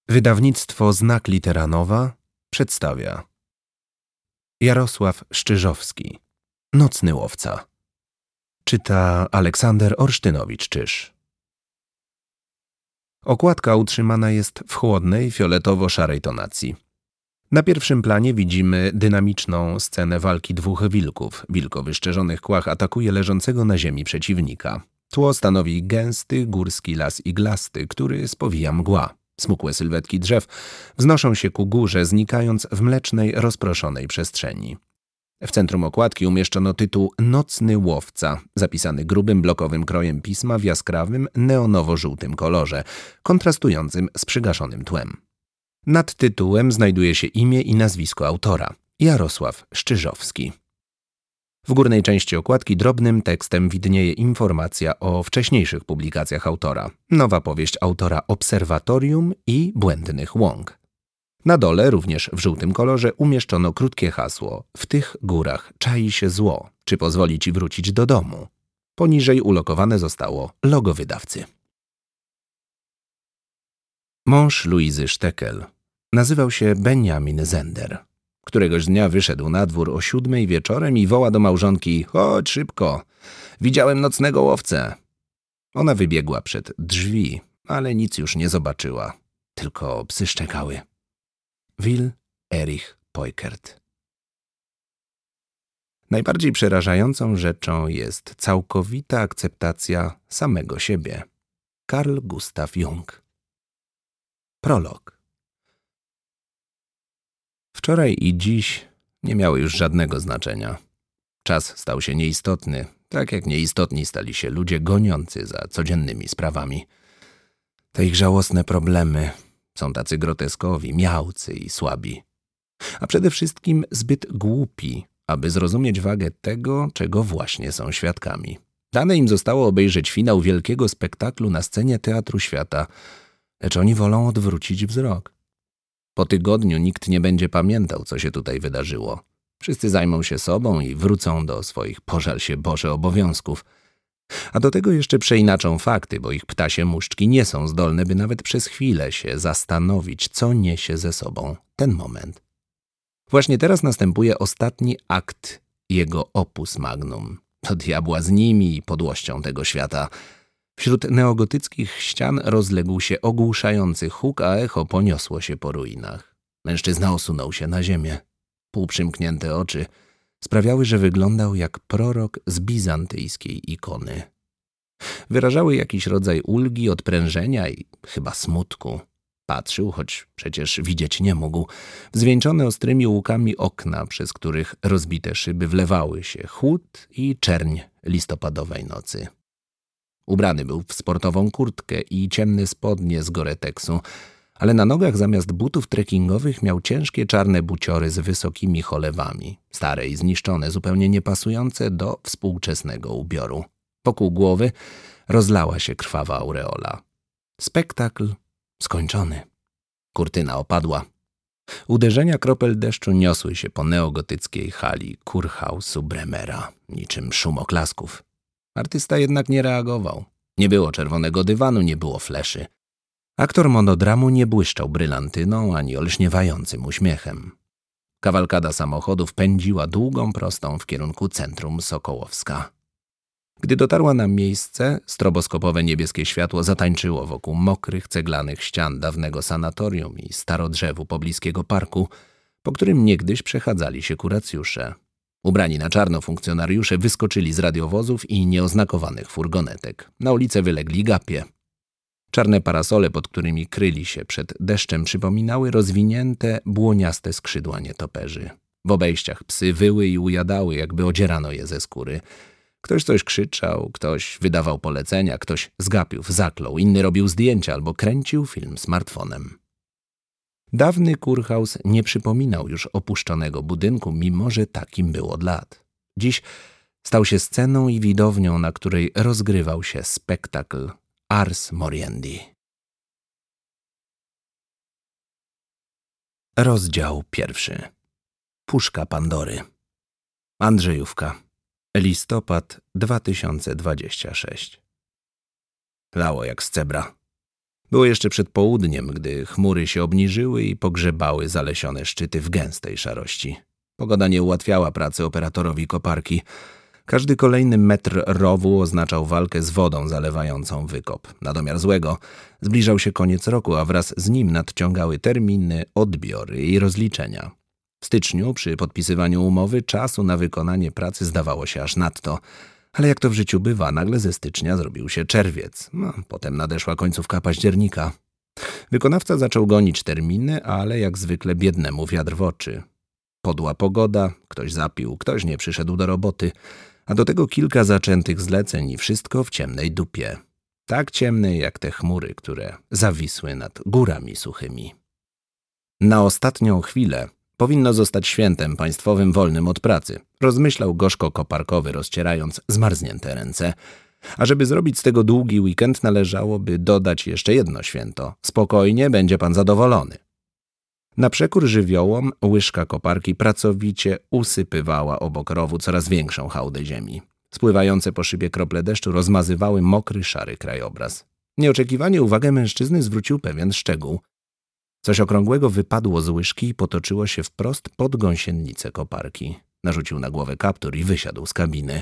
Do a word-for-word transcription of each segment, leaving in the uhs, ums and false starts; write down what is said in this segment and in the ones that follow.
Wydawnictwo Znak Litera Nowa przedstawia Jarosław Szczyżowski. Nocny łowca. Czyta Aleksander Orsztynowicz-Czyż. Okładka utrzymana jest w chłodnej, fioletowo-szarej tonacji. Na pierwszym planie widzimy dynamiczną scenę walki dwóch wilków. Wilk o wyszczerzonych kłach atakuje leżącego na ziemi przeciwnika. Tło stanowi gęsty, górski las iglasty, który spowija mgła. Smukłe sylwetki drzew wznoszą się ku górze, znikając w mlecznej, rozproszonej przestrzeni. W centrum okładki umieszczono tytuł Nocny łowca, zapisany grubym blokowym krojem pisma w jaskrawym, neonowo-żółtym kolorze, kontrastującym z przygaszonym tłem. Nad tytułem znajduje się imię i nazwisko autora – Jarosław Szczyżowski. W górnej części okładki drobnym tekstem widnieje informacja o wcześniejszych publikacjach autora. Nowa powieść autora Obserwatorium i Błędnych łąk. Na dole, również w żółtym kolorze, umieszczono krótkie hasło: w tych górach czai się zło. Czy pozwoli ci wrócić do domu? Poniżej ulokowane zostało logo wydawcy. Mąż Luizy Sztekel nazywał się Benjamin Zender. Któregoś dnia wyszedł na dwór o siódmej wieczorem i woła do małżonki: chodź szybko, widziałem nocnego łowcę. Ona wybiegła przed drzwi, ale nic już nie zobaczyła, tylko psy szczekały. Will Erich Peukert. Najbardziej przerażającą rzeczą jest całkowita akceptacja samego siebie. Carl Gustav Jung. Prolog. Wczoraj i dziś nie miały już żadnego znaczenia. Czas stał się nieistotny, tak jak nieistotni stali się ludzie goniący za codziennymi sprawami. Te ich żałosne problemy są tacy groteskowi, miałcy i słabi. A przede wszystkim zbyt głupi, aby zrozumieć wagę tego, czego właśnie są świadkami. Dane im zostało obejrzeć finał wielkiego spektaklu na scenie Teatru Świata, lecz oni wolą odwrócić wzrok. Po tygodniu nikt nie będzie pamiętał, co się tutaj wydarzyło. Wszyscy zajmą się sobą i wrócą do swoich, pożal się Boże, obowiązków. A do tego jeszcze przeinaczą fakty, bo ich ptasie muszczki nie są zdolne, by nawet przez chwilę się zastanowić, co niesie ze sobą ten moment. Właśnie teraz następuje ostatni akt jego opus magnum. Do diabła z nimi i podłością tego świata. Wśród neogotyckich ścian rozległ się ogłuszający huk, a echo poniosło się po ruinach. Mężczyzna osunął się na ziemię. Półprzymknięte oczy sprawiały, że wyglądał jak prorok z bizantyjskiej ikony. Wyrażały jakiś rodzaj ulgi, odprężenia i chyba smutku. Patrzył, choć przecież widzieć nie mógł, w zwieńczone ostrymi łukami okna, przez których rozbite szyby wlewały się chłód i czerń listopadowej nocy. Ubrany był w sportową kurtkę i ciemne spodnie z Goreteksu, ale na nogach zamiast butów trekkingowych miał ciężkie czarne buciory z wysokimi cholewami, stare i zniszczone, zupełnie niepasujące do współczesnego ubioru. Wokół głowy rozlała się krwawa aureola. Spektakl skończony. Kurtyna opadła. Uderzenia kropel deszczu niosły się po neogotyckiej hali Kurhausu Bremera, niczym szum oklasków. Artysta jednak nie reagował. Nie było czerwonego dywanu, nie było fleszy. Aktor monodramu nie błyszczał brylantyną ani olśniewającym uśmiechem. Kawalkada samochodów pędziła długą prostą w kierunku centrum Sokołowska. Gdy dotarła na miejsce, stroboskopowe niebieskie światło zatańczyło wokół mokrych, ceglanych ścian dawnego sanatorium i starodrzewu pobliskiego parku, po którym niegdyś przechadzali się kuracjusze. Ubrani na czarno funkcjonariusze wyskoczyli z radiowozów i nieoznakowanych furgonetek. Na ulicę wylegli gapie. Czarne parasole, pod którymi kryli się przed deszczem, przypominały rozwinięte, błoniaste skrzydła nietoperzy. W obejściach psy wyły i ujadały, jakby odzierano je ze skóry. Ktoś coś krzyczał, ktoś wydawał polecenia, ktoś z gapiów zaklął, inny robił zdjęcia albo kręcił film smartfonem. Dawny Kurhaus nie przypominał już opuszczonego budynku, mimo że takim był od lat. Dziś stał się sceną i widownią, na której rozgrywał się spektakl Ars Moriendi. Rozdział pierwszy. Puszka Pandory. Andrzejówka. Listopad dwa tysiące dwudziesty szósty. Lało jak z cebra. Było jeszcze przed południem, gdy chmury się obniżyły i pogrzebały zalesione szczyty w gęstej szarości. Pogoda nie ułatwiała pracy operatorowi koparki. Każdy kolejny metr rowu oznaczał walkę z wodą zalewającą wykop. Na domiar złego zbliżał się koniec roku, a wraz z nim nadciągały terminy, odbiory i rozliczenia. W styczniu, przy podpisywaniu umowy, czasu na wykonanie pracy zdawało się aż nadto. Ale jak to w życiu bywa, nagle ze stycznia zrobił się czerwiec. No, potem nadeszła końcówka października. Wykonawca zaczął gonić terminy, ale jak zwykle biednemu wiatr w oczy. Podła pogoda, ktoś zapił, ktoś nie przyszedł do roboty, a do tego kilka zaczętych zleceń i wszystko w ciemnej dupie. Tak ciemnej jak te chmury, które zawisły nad górami suchymi. Na ostatnią chwilę powinno zostać świętem państwowym wolnym od pracy, rozmyślał gorzko koparkowy, rozcierając zmarznięte ręce. A żeby zrobić z tego długi weekend, należałoby dodać jeszcze jedno święto. Spokojnie, będzie pan zadowolony. Na przekór żywiołom łyżka koparki pracowicie usypywała obok rowu coraz większą hałdę ziemi. Spływające po szybie krople deszczu rozmazywały mokry, szary krajobraz. Nieoczekiwanie uwagę mężczyzny zwrócił pewien szczegół. Coś okrągłego wypadło z łyżki i potoczyło się wprost pod gąsienicę koparki. Narzucił na głowę kaptur i wysiadł z kabiny.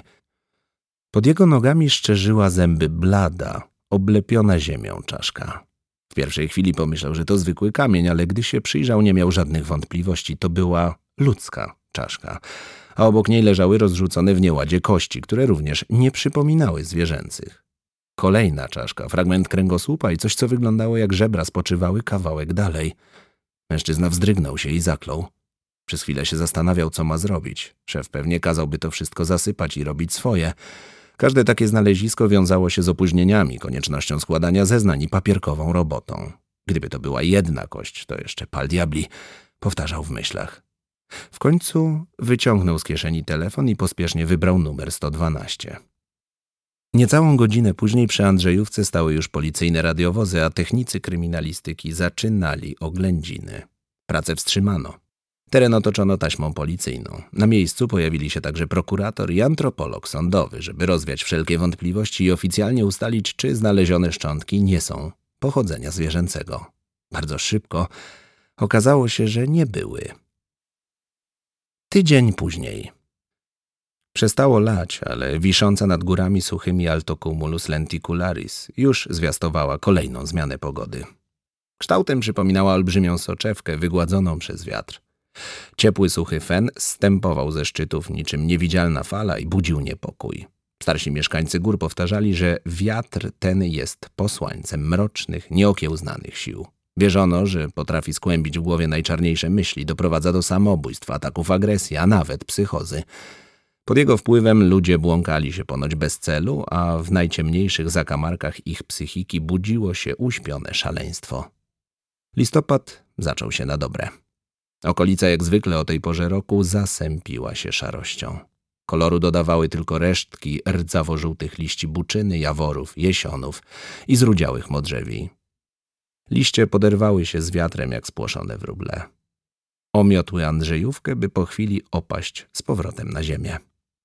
Pod jego nogami szczerzyła zęby blada, oblepiona ziemią czaszka. W pierwszej chwili pomyślał, że to zwykły kamień, ale gdy się przyjrzał, nie miał żadnych wątpliwości. To była ludzka czaszka, a obok niej leżały rozrzucone w nieładzie kości, które również nie przypominały zwierzęcych. Kolejna czaszka, fragment kręgosłupa i coś, co wyglądało jak żebra, spoczywały kawałek dalej. Mężczyzna wzdrygnął się i zaklął. Przez chwilę się zastanawiał, co ma zrobić. Szef pewnie kazałby to wszystko zasypać i robić swoje. Każde takie znalezisko wiązało się z opóźnieniami, koniecznością składania zeznań i papierkową robotą. Gdyby to była jedna kość, to jeszcze pal diabli, powtarzał w myślach. W końcu wyciągnął z kieszeni telefon i pospiesznie wybrał numer sto dwanaście. Niecałą godzinę później przy Andrzejówce stały już policyjne radiowozy, a technicy kryminalistyki zaczynali oględziny. Pracę wstrzymano. Teren otoczono taśmą policyjną. Na miejscu pojawili się także prokurator i antropolog sądowy, żeby rozwiać wszelkie wątpliwości i oficjalnie ustalić, czy znalezione szczątki nie są pochodzenia zwierzęcego. Bardzo szybko okazało się, że nie były. Tydzień później. Przestało lać, ale wisząca nad górami suchymi Altocumulus lenticularis już zwiastowała kolejną zmianę pogody. Kształtem przypominała olbrzymią soczewkę wygładzoną przez wiatr. Ciepły, suchy fen stępował ze szczytów niczym niewidzialna fala i budził niepokój. Starsi mieszkańcy gór powtarzali, że wiatr ten jest posłańcem mrocznych, nieokiełznanych sił. Wierzono, że potrafi skłębić w głowie najczarniejsze myśli, doprowadza do samobójstw, ataków agresji, a nawet psychozy. Pod jego wpływem ludzie błąkali się ponoć bez celu, a w najciemniejszych zakamarkach ich psychiki budziło się uśpione szaleństwo. Listopad zaczął się na dobre. Okolica jak zwykle o tej porze roku zasępiła się szarością. Koloru dodawały tylko resztki rdzawo-żółtych liści buczyny, jaworów, jesionów i zrudziałych modrzewi. Liście poderwały się z wiatrem jak spłoszone wróble. Omiotły Andrzejówkę, by po chwili opaść z powrotem na ziemię.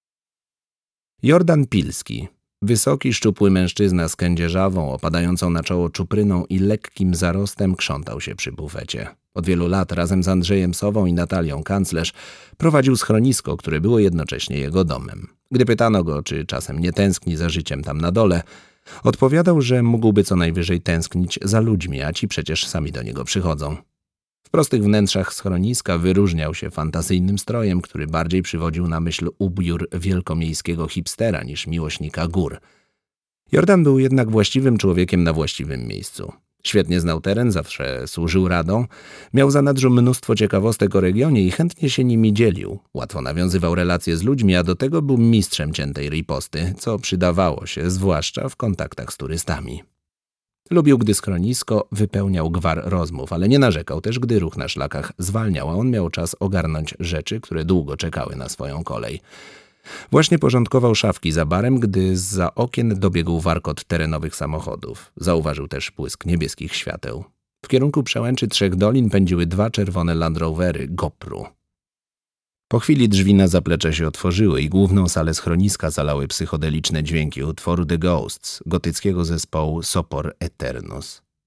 Jordan Pilski, wysoki, szczupły mężczyzna z kędzierzawą, opadającą na czoło czupryną i lekkim zarostem, krzątał się przy bufecie. Od wielu lat razem z Andrzejem Sową i Natalią Kanclerz prowadził schronisko, które było jednocześnie jego domem. Gdy pytano go, czy czasem nie tęskni za życiem tam na dole, odpowiadał, że mógłby co najwyżej tęsknić za ludźmi, a ci przecież sami do niego przychodzą. W prostych wnętrzach schroniska wyróżniał się fantazyjnym strojem, który bardziej przywodził na myśl ubiór wielkomiejskiego hipstera niż miłośnika gór. Jordan był jednak właściwym człowiekiem na właściwym miejscu. Świetnie znał teren, zawsze służył radą, miał zanadrzu mnóstwo ciekawostek o regionie i chętnie się nimi dzielił. Łatwo nawiązywał relacje z ludźmi, a do tego był mistrzem ciętej riposty, co przydawało się zwłaszcza w kontaktach z turystami. Lubił, gdy schronisko wypełniał gwar rozmów, ale nie narzekał też, gdy ruch na szlakach zwalniał, a on miał czas ogarnąć rzeczy, które długo czekały na swoją kolej. Właśnie porządkował szafki za barem, gdy zza okien dobiegł warkot terenowych samochodów. Zauważył też błysk niebieskich świateł. W kierunku przełęczy Trzech Dolin pędziły dwa czerwone Land Rovery Gopru. Po chwili drzwi na zaplecze się otworzyły i główną salę schroniska zalały psychodeliczne dźwięki utworu The Ghosts, gotyckiego zespołu Sopor Aeternus.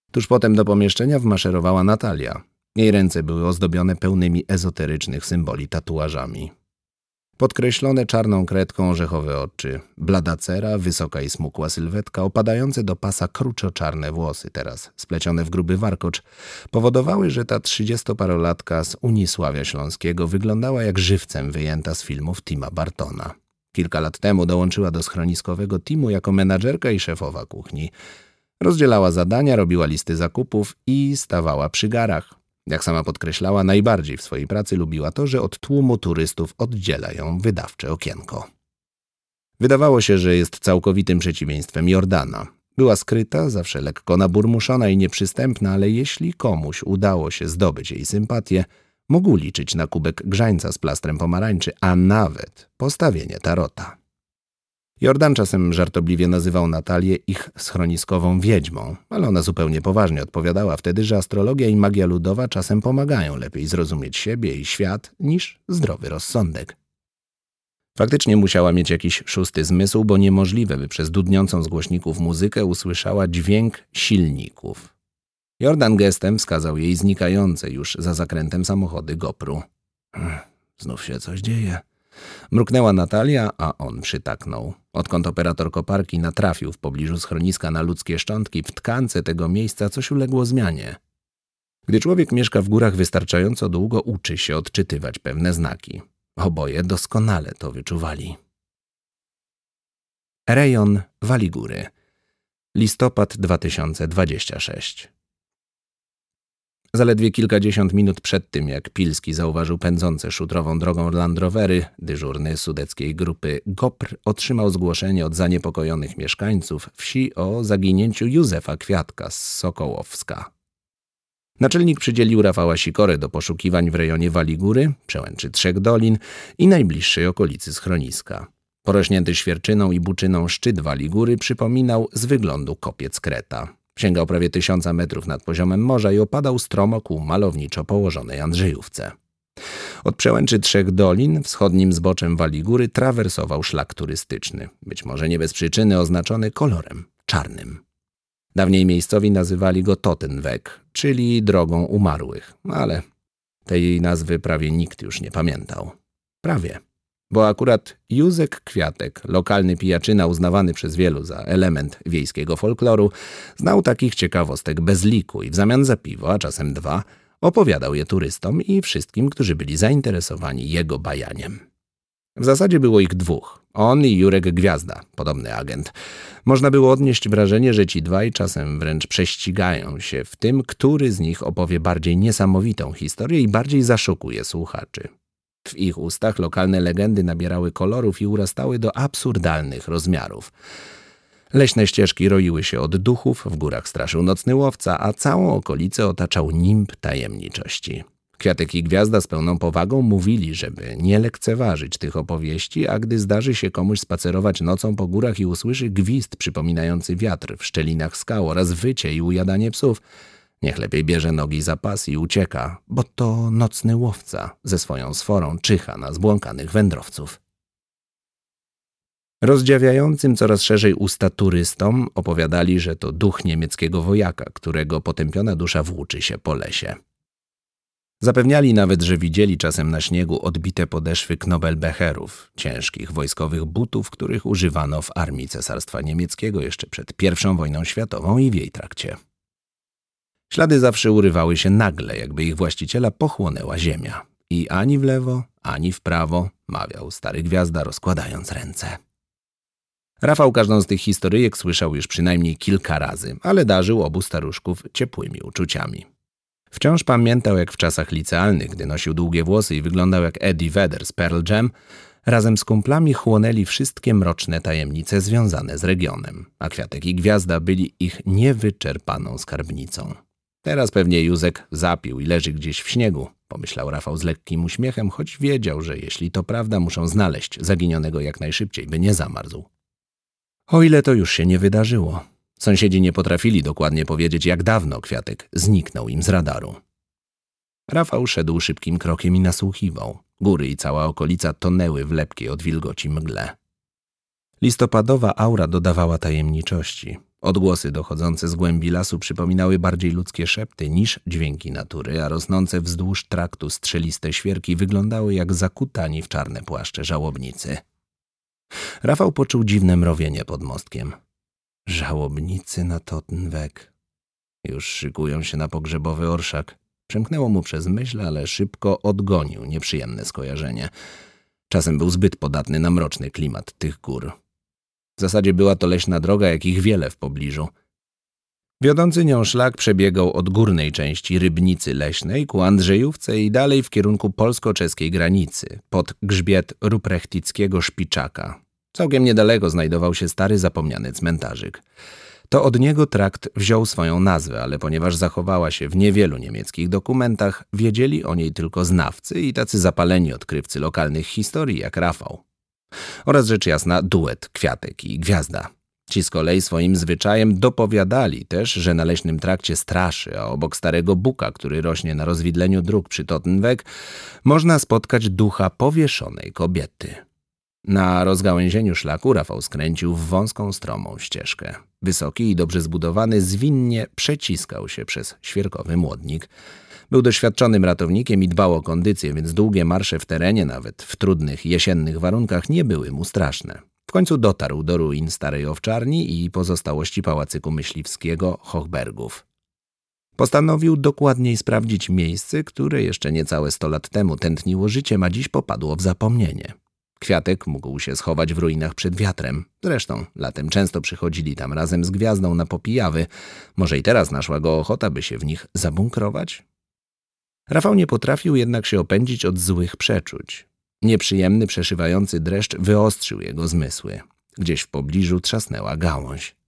Tuż potem do pomieszczenia wmaszerowała Natalia. Jej ręce były ozdobione pełnymi ezoterycznych symboli tatuażami. Podkreślone czarną kredką orzechowe oczy, blada cera, wysoka i smukła sylwetka, opadające do pasa kruczo-czarne włosy, teraz splecione w gruby warkocz, powodowały, że ta trzydziestoparolatka z Unisławia Śląskiego wyglądała jak żywcem wyjęta z filmów Tima Bartona. Kilka lat temu dołączyła do schroniskowego teamu jako menadżerka i szefowa kuchni. Rozdzielała zadania, robiła listy zakupów i stawała przy garach. Jak sama podkreślała, najbardziej w swojej pracy lubiła to, że od tłumu turystów oddziela ją wydawcze okienko. Wydawało się, że jest całkowitym przeciwieństwem Jordana. Była skryta, zawsze lekko naburmuszona i nieprzystępna, ale jeśli komuś udało się zdobyć jej sympatię, mógł liczyć na kubek grzańca z plastrem pomarańczy, a nawet postawienie tarota. Jordan czasem żartobliwie nazywał Natalię ich schroniskową wiedźmą, ale ona zupełnie poważnie odpowiadała wtedy, że astrologia i magia ludowa czasem pomagają lepiej zrozumieć siebie i świat niż zdrowy rozsądek. Faktycznie musiała mieć jakiś szósty zmysł, bo niemożliwe, by przez dudniącą z głośników muzykę usłyszała dźwięk silników. Jordan gestem wskazał jej znikające już za zakrętem samochody Gopru. Znów się coś dzieje. Mruknęła Natalia, a on przytaknął. Odkąd operator koparki natrafił w pobliżu schroniska na ludzkie szczątki, w tkance tego miejsca coś uległo zmianie. Gdy człowiek mieszka w górach wystarczająco długo, uczy się odczytywać pewne znaki. Oboje doskonale to wyczuwali. Rejon Waligóry. Listopad dwa tysiące dwudziesty szósty. Zaledwie kilkadziesiąt minut przed tym, jak Pilski zauważył pędzące szutrową drogą Land Rovery, dyżurny sudeckiej grupy Gopr otrzymał zgłoszenie od zaniepokojonych mieszkańców wsi o zaginięciu Józefa Kwiatka z Sokołowska. Naczelnik przydzielił Rafała Sikorę do poszukiwań w rejonie Waligóry, przełęczy Trzech Dolin i najbliższej okolicy schroniska. Porośnięty świerczyną i buczyną szczyt Waligóry przypominał z wyglądu kopiec Kreta. Sięgał prawie tysiąca metrów nad poziomem morza i opadał stromo ku malowniczo położonej Andrzejówce. Od przełęczy Trzech Dolin, wschodnim zboczem Waligóry, trawersował szlak turystyczny, być może nie bez przyczyny oznaczony kolorem czarnym. Dawniej miejscowi nazywali go Totenweg, czyli drogą umarłych, ale tej nazwy prawie nikt już nie pamiętał. Prawie. Bo akurat Józek Kwiatek, lokalny pijaczyna uznawany przez wielu za element wiejskiego folkloru, znał takich ciekawostek bez liku i w zamian za piwo, a czasem dwa, opowiadał je turystom i wszystkim, którzy byli zainteresowani jego bajaniem. W zasadzie było ich dwóch, on i Jurek Gwiazda, podobny agent. Można było odnieść wrażenie, że ci dwaj czasem wręcz prześcigają się w tym, który z nich opowie bardziej niesamowitą historię i bardziej zaszokuje słuchaczy. W ich ustach lokalne legendy nabierały kolorów i urastały do absurdalnych rozmiarów. Leśne ścieżki roiły się od duchów, w górach straszył nocny łowca, a całą okolicę otaczał nimb tajemniczości. Kwiatek i Gwiazda z pełną powagą mówili, żeby nie lekceważyć tych opowieści, a gdy zdarzy się komuś spacerować nocą po górach i usłyszy gwizd przypominający wiatr w szczelinach skał oraz wycie i ujadanie psów, niech lepiej bierze nogi za pas i ucieka, bo to nocny łowca ze swoją sforą czyha na zbłąkanych wędrowców. Rozdziawiającym coraz szerzej usta turystom opowiadali, że to duch niemieckiego wojaka, którego potępiona dusza włóczy się po lesie. Zapewniali nawet, że widzieli czasem na śniegu odbite podeszwy knobelbecherów, ciężkich wojskowych butów, których używano w armii Cesarstwa Niemieckiego jeszcze przed pierwszą wojną światową i w jej trakcie. Ślady zawsze urywały się nagle, jakby ich właściciela pochłonęła ziemia. I ani w lewo, ani w prawo, mawiał stary Gwiazda, rozkładając ręce. Rafał każdą z tych historyjek słyszał już przynajmniej kilka razy, ale darzył obu staruszków ciepłymi uczuciami. Wciąż pamiętał, jak w czasach licealnych, gdy nosił długie włosy i wyglądał jak Eddie Vedder z Pearl Jam, razem z kumplami chłonęli wszystkie mroczne tajemnice związane z regionem, a Kwiatek i Gwiazda byli ich niewyczerpaną skarbnicą. Teraz pewnie Józek zapił i leży gdzieś w śniegu, pomyślał Rafał z lekkim uśmiechem, choć wiedział, że jeśli to prawda, muszą znaleźć zaginionego jak najszybciej, by nie zamarzł. O ile to już się nie wydarzyło. Sąsiedzi nie potrafili dokładnie powiedzieć, jak dawno Kwiatek zniknął im z radaru. Rafał szedł szybkim krokiem i nasłuchiwał. Góry i cała okolica tonęły w lepkiej od wilgoci mgle. Listopadowa aura dodawała tajemniczości. Odgłosy dochodzące z głębi lasu przypominały bardziej ludzkie szepty niż dźwięki natury, a rosnące wzdłuż traktu strzeliste świerki wyglądały jak zakutani w czarne płaszcze żałobnicy. Rafał poczuł dziwne mrowienie pod mostkiem. Żałobnicy na Tottenweg. Już szykują się na pogrzebowy orszak. Przemknęło mu przez myśl, ale szybko odgonił nieprzyjemne skojarzenie. Czasem był zbyt podatny na mroczny klimat tych gór. W zasadzie była to leśna droga, jakich wiele w pobliżu. Wiodący nią szlak przebiegał od górnej części Rybnicy Leśnej ku Andrzejówce i dalej w kierunku polsko-czeskiej granicy, pod grzbiet ruprechtickiego Szpiczaka. Całkiem niedaleko znajdował się stary zapomniany cmentarzyk. To od niego trakt wziął swoją nazwę, ale ponieważ zachowała się w niewielu niemieckich dokumentach, wiedzieli o niej tylko znawcy i tacy zapaleni odkrywcy lokalnych historii jak Rafał. Oraz rzecz jasna duet Kwiatek i Gwiazda. Ci z kolei swoim zwyczajem dopowiadali też, że na leśnym trakcie straszy, a obok starego buka, który rośnie na rozwidleniu dróg przy Tottenweg, można spotkać ducha powieszonej kobiety. Na rozgałęzieniu szlaku Rafał skręcił w wąską, stromą ścieżkę. Wysoki i dobrze zbudowany zwinnie przeciskał się przez świerkowy młodnik. Był doświadczonym ratownikiem i dbał o kondycję, więc długie marsze w terenie, nawet w trudnych jesiennych warunkach, nie były mu straszne. W końcu dotarł do ruin starej owczarni i pozostałości pałacyku myśliwskiego Hochbergów. Postanowił dokładniej sprawdzić miejsce, które jeszcze niecałe sto lat temu tętniło życiem, a dziś popadło w zapomnienie. Kwiatek mógł się schować w ruinach przed wiatrem. Zresztą latem często przychodzili tam razem z Gwiazdą na popijawy. Może i teraz naszła go ochota, by się w nich zabunkrować? Rafał nie potrafił jednak się opędzić od złych przeczuć. Nieprzyjemny, przeszywający dreszcz wyostrzył jego zmysły. Gdzieś w pobliżu trzasnęła gałąź.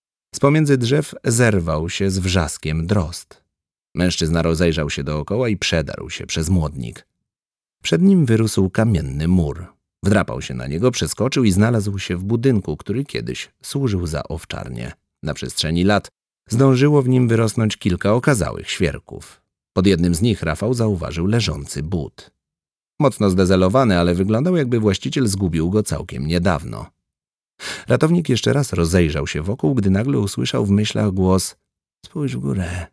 Z pomiędzy drzew zerwał się z wrzaskiem drozd. Mężczyzna rozejrzał się dookoła i przedarł się przez młodnik. Przed nim wyrósł kamienny mur. Wdrapał się na niego, przeskoczył i znalazł się w budynku, który kiedyś służył za owczarnię. Na przestrzeni lat zdążyło w nim wyrosnąć kilka okazałych świerków. Pod jednym z nich Rafał zauważył leżący but. Mocno zdezelowany, ale wyglądał, jakby właściciel zgubił go całkiem niedawno. Ratownik jeszcze raz rozejrzał się wokół, gdy nagle usłyszał w myślach głos: „Spójrz w górę”.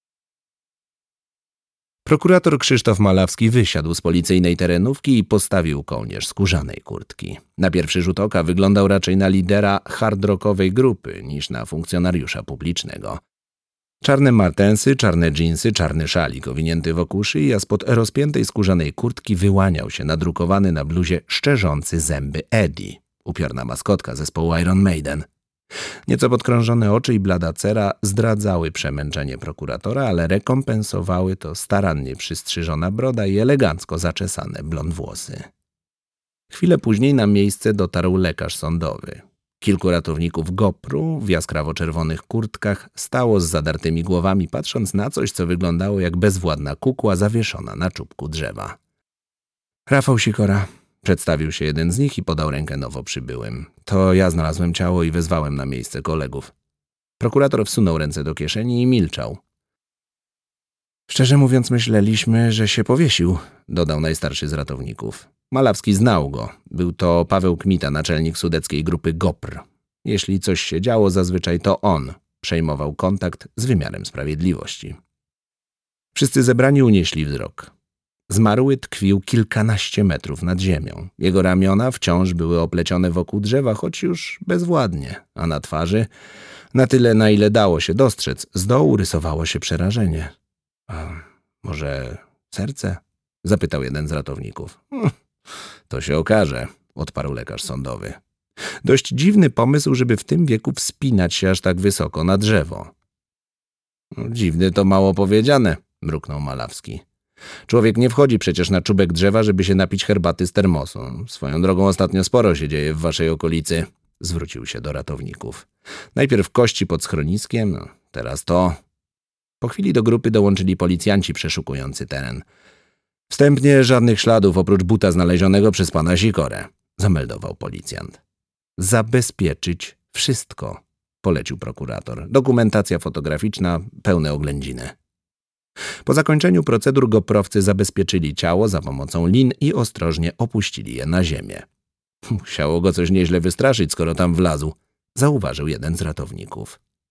Prokurator Krzysztof Malawski wysiadł z policyjnej terenówki i postawił kołnierz skórzanej kurtki. Na pierwszy rzut oka wyglądał raczej na lidera hard-rockowej grupy niż na funkcjonariusza publicznego. Czarne martensy, czarne dżinsy, czarny szalik owinięty wokół szyi, a spod rozpiętej skórzanej kurtki wyłaniał się nadrukowany na bluzie szczerzący zęby Eddie, upiorna maskotka zespołu Iron Maiden. Nieco podkrążone oczy i blada cera zdradzały przemęczenie prokuratora, ale rekompensowały to starannie przystrzyżona broda i elegancko zaczesane blond włosy. Chwilę później na miejsce dotarł lekarz sądowy. Kilku ratowników gopru w jaskrawo-czerwonych kurtkach stało z zadartymi głowami, patrząc na coś, co wyglądało jak bezwładna kukła zawieszona na czubku drzewa. Rafał Sikora. Przedstawił się jeden z nich i podał rękę nowo przybyłym. To ja znalazłem ciało i wezwałem na miejsce kolegów. Prokurator wsunął ręce do kieszeni i milczał. Szczerze mówiąc, myśleliśmy, że się powiesił, dodał najstarszy z ratowników. Malawski znał go. Był to Paweł Kmita, naczelnik sudeckiej grupy GOPR. Jeśli coś się działo, zazwyczaj to on przejmował kontakt z wymiarem sprawiedliwości. Wszyscy zebrani unieśli wzrok. Zmarły tkwił kilkanaście metrów nad ziemią. Jego ramiona wciąż były oplecione wokół drzewa, choć już bezwładnie, a na twarzy, na tyle na ile dało się dostrzec, z dołu rysowało się przerażenie. A może serce? Zapytał jeden z ratowników. Hm, to się okaże, odparł lekarz sądowy. Dość dziwny pomysł, żeby w tym wieku wspinać się aż tak wysoko na drzewo. Dziwny to mało powiedziane, mruknął Malawski. Człowiek nie wchodzi przecież na czubek drzewa, żeby się napić herbaty z termosu. Swoją drogą ostatnio sporo się dzieje w waszej okolicy. Zwrócił się do ratowników. Najpierw kości pod schroniskiem, no, teraz to. Po chwili do grupy dołączyli policjanci przeszukujący teren. Wstępnie żadnych śladów oprócz buta znalezionego przez pana Sikorę, zameldował policjant. Zabezpieczyć wszystko, polecił prokurator. Dokumentacja fotograficzna, pełne oględziny. Po zakończeniu procedur goprowcy zabezpieczyli ciało za pomocą lin i ostrożnie opuścili je na ziemię. Musiało go coś nieźle wystraszyć, skoro tam wlazł, zauważył jeden z ratowników.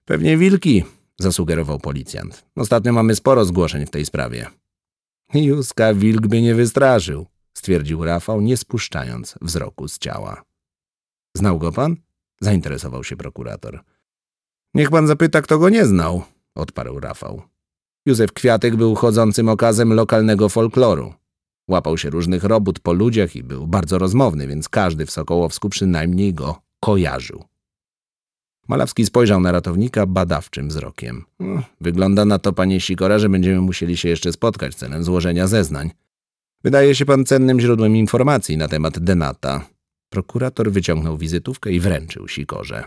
Pewnie wilki, zasugerował policjant. Ostatnio mamy sporo zgłoszeń w tej sprawie. Józka wilk by nie wystraszył, stwierdził Rafał, nie spuszczając wzroku z ciała. Znał go pan? Zainteresował się prokurator. Niech pan zapyta, kto go nie znał, odparł Rafał. Józef Kwiatek był chodzącym okazem lokalnego folkloru. Łapał się różnych robót po ludziach i był bardzo rozmowny, więc każdy w Sokołowsku przynajmniej go kojarzył. Malawski spojrzał na ratownika badawczym wzrokiem. Wygląda na to, panie Sikora, że będziemy musieli się jeszcze spotkać celem złożenia zeznań. Wydaje się pan cennym źródłem informacji na temat Denata. Prokurator wyciągnął wizytówkę i wręczył Sikorze.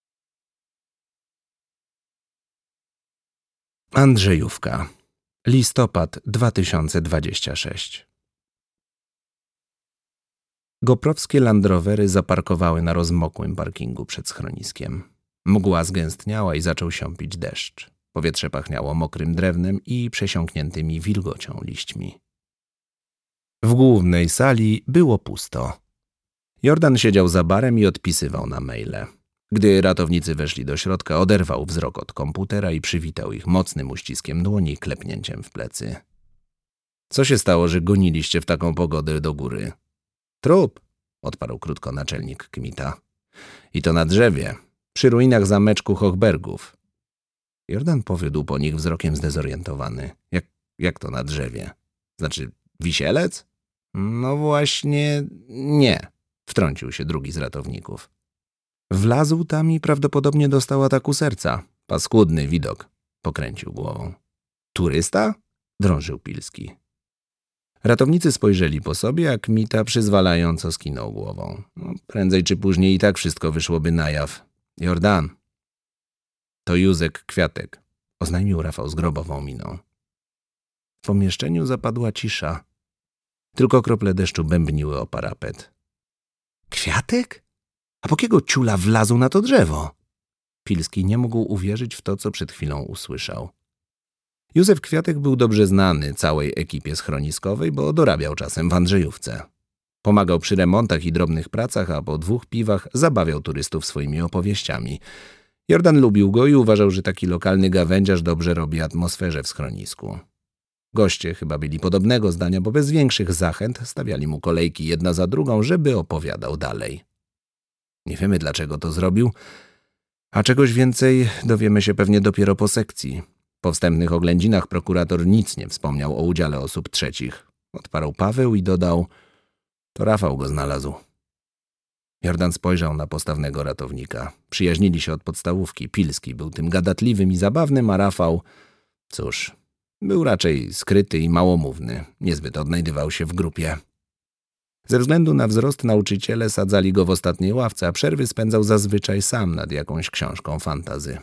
Andrzejówka. Listopad dwa tysiące dwudziesty szósty. Goprowskie Land Rowery zaparkowały na rozmokłym parkingu przed schroniskiem. Mgła zgęstniała i zaczął siąpić deszcz. Powietrze pachniało mokrym drewnem i przesiąkniętymi wilgocią liśćmi. W głównej sali było pusto. Jordan siedział za barem i odpisywał na maile. Gdy ratownicy weszli do środka, oderwał wzrok od komputera i przywitał ich mocnym uściskiem dłoni i klepnięciem w plecy. Co się stało, że goniliście w taką pogodę do góry? Trup, odparł krótko naczelnik Kmita. I to na drzewie, przy ruinach zameczku Hochbergów. Jordan powiódł po nich wzrokiem zdezorientowany. Jak, jak to na drzewie? Znaczy wisielec? No właśnie nie, wtrącił się drugi z ratowników. Wlazł tam i prawdopodobnie dostał ataku serca. Paskudny widok, pokręcił głową. Turysta? Drążył Pilski. Ratownicy spojrzeli po sobie, a Kmita przyzwalająco skinął głową. No, prędzej czy później i tak wszystko wyszłoby na jaw. Jordan. To Józek Kwiatek, oznajmił Rafał z grobową miną. W pomieszczeniu zapadła cisza. Tylko krople deszczu bębniły o parapet. Kwiatek? A po kiego ciula wlazł na to drzewo? Pilski nie mógł uwierzyć w to, co przed chwilą usłyszał. Józef Kwiatek był dobrze znany całej ekipie schroniskowej, bo dorabiał czasem w Andrzejówce. Pomagał przy remontach i drobnych pracach, a po dwóch piwach zabawiał turystów swoimi opowieściami. Jordan lubił go i uważał, że taki lokalny gawędziarz dobrze robi atmosferze w schronisku. Goście chyba byli podobnego zdania, bo bez większych zachęt stawiali mu kolejki jedna za drugą, żeby opowiadał dalej. Nie wiemy, dlaczego to zrobił, a czegoś więcej dowiemy się pewnie dopiero po sekcji. Po wstępnych oględzinach prokurator nic nie wspomniał o udziale osób trzecich. Odparł Paweł i dodał: to Rafał go znalazł. Jordan spojrzał na postawnego ratownika. Przyjaźnili się od podstawówki. Pilski był tym gadatliwym i zabawnym, a Rafał, cóż, był raczej skryty i małomówny. Niezbyt odnajdywał się w grupie. Ze względu na wzrost nauczyciele sadzali go w ostatniej ławce, a przerwy spędzał zazwyczaj sam nad jakąś książką fantasy.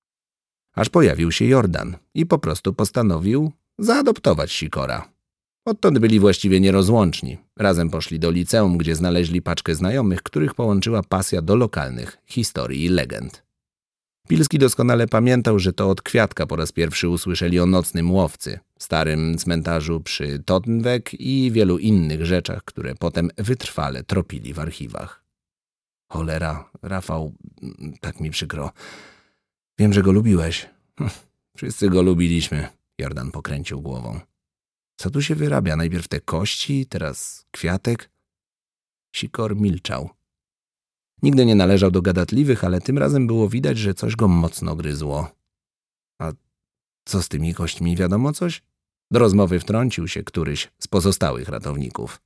Aż pojawił się Jordan i po prostu postanowił zaadoptować Sikora. Odtąd byli właściwie nierozłączni. Razem poszli do liceum, gdzie znaleźli paczkę znajomych, których połączyła pasja do lokalnych historii i legend. Pilski doskonale pamiętał, że to od Kwiatka po raz pierwszy usłyszeli o nocnym łowcy, starym cmentarzu przy Tottenweg i wielu innych rzeczach, które potem wytrwale tropili w archiwach. Cholera, Rafał, tak mi przykro. Wiem, że go lubiłeś. Wszyscy go lubiliśmy, Jordan pokręcił głową. Co tu się wyrabia? Najpierw te kości, teraz Kwiatek? Sikor milczał. Nigdy nie należał do gadatliwych, ale tym razem było widać, że coś go mocno gryzło. A co z tymi kośćmi, wiadomo coś? Do rozmowy wtrącił się któryś z pozostałych ratowników.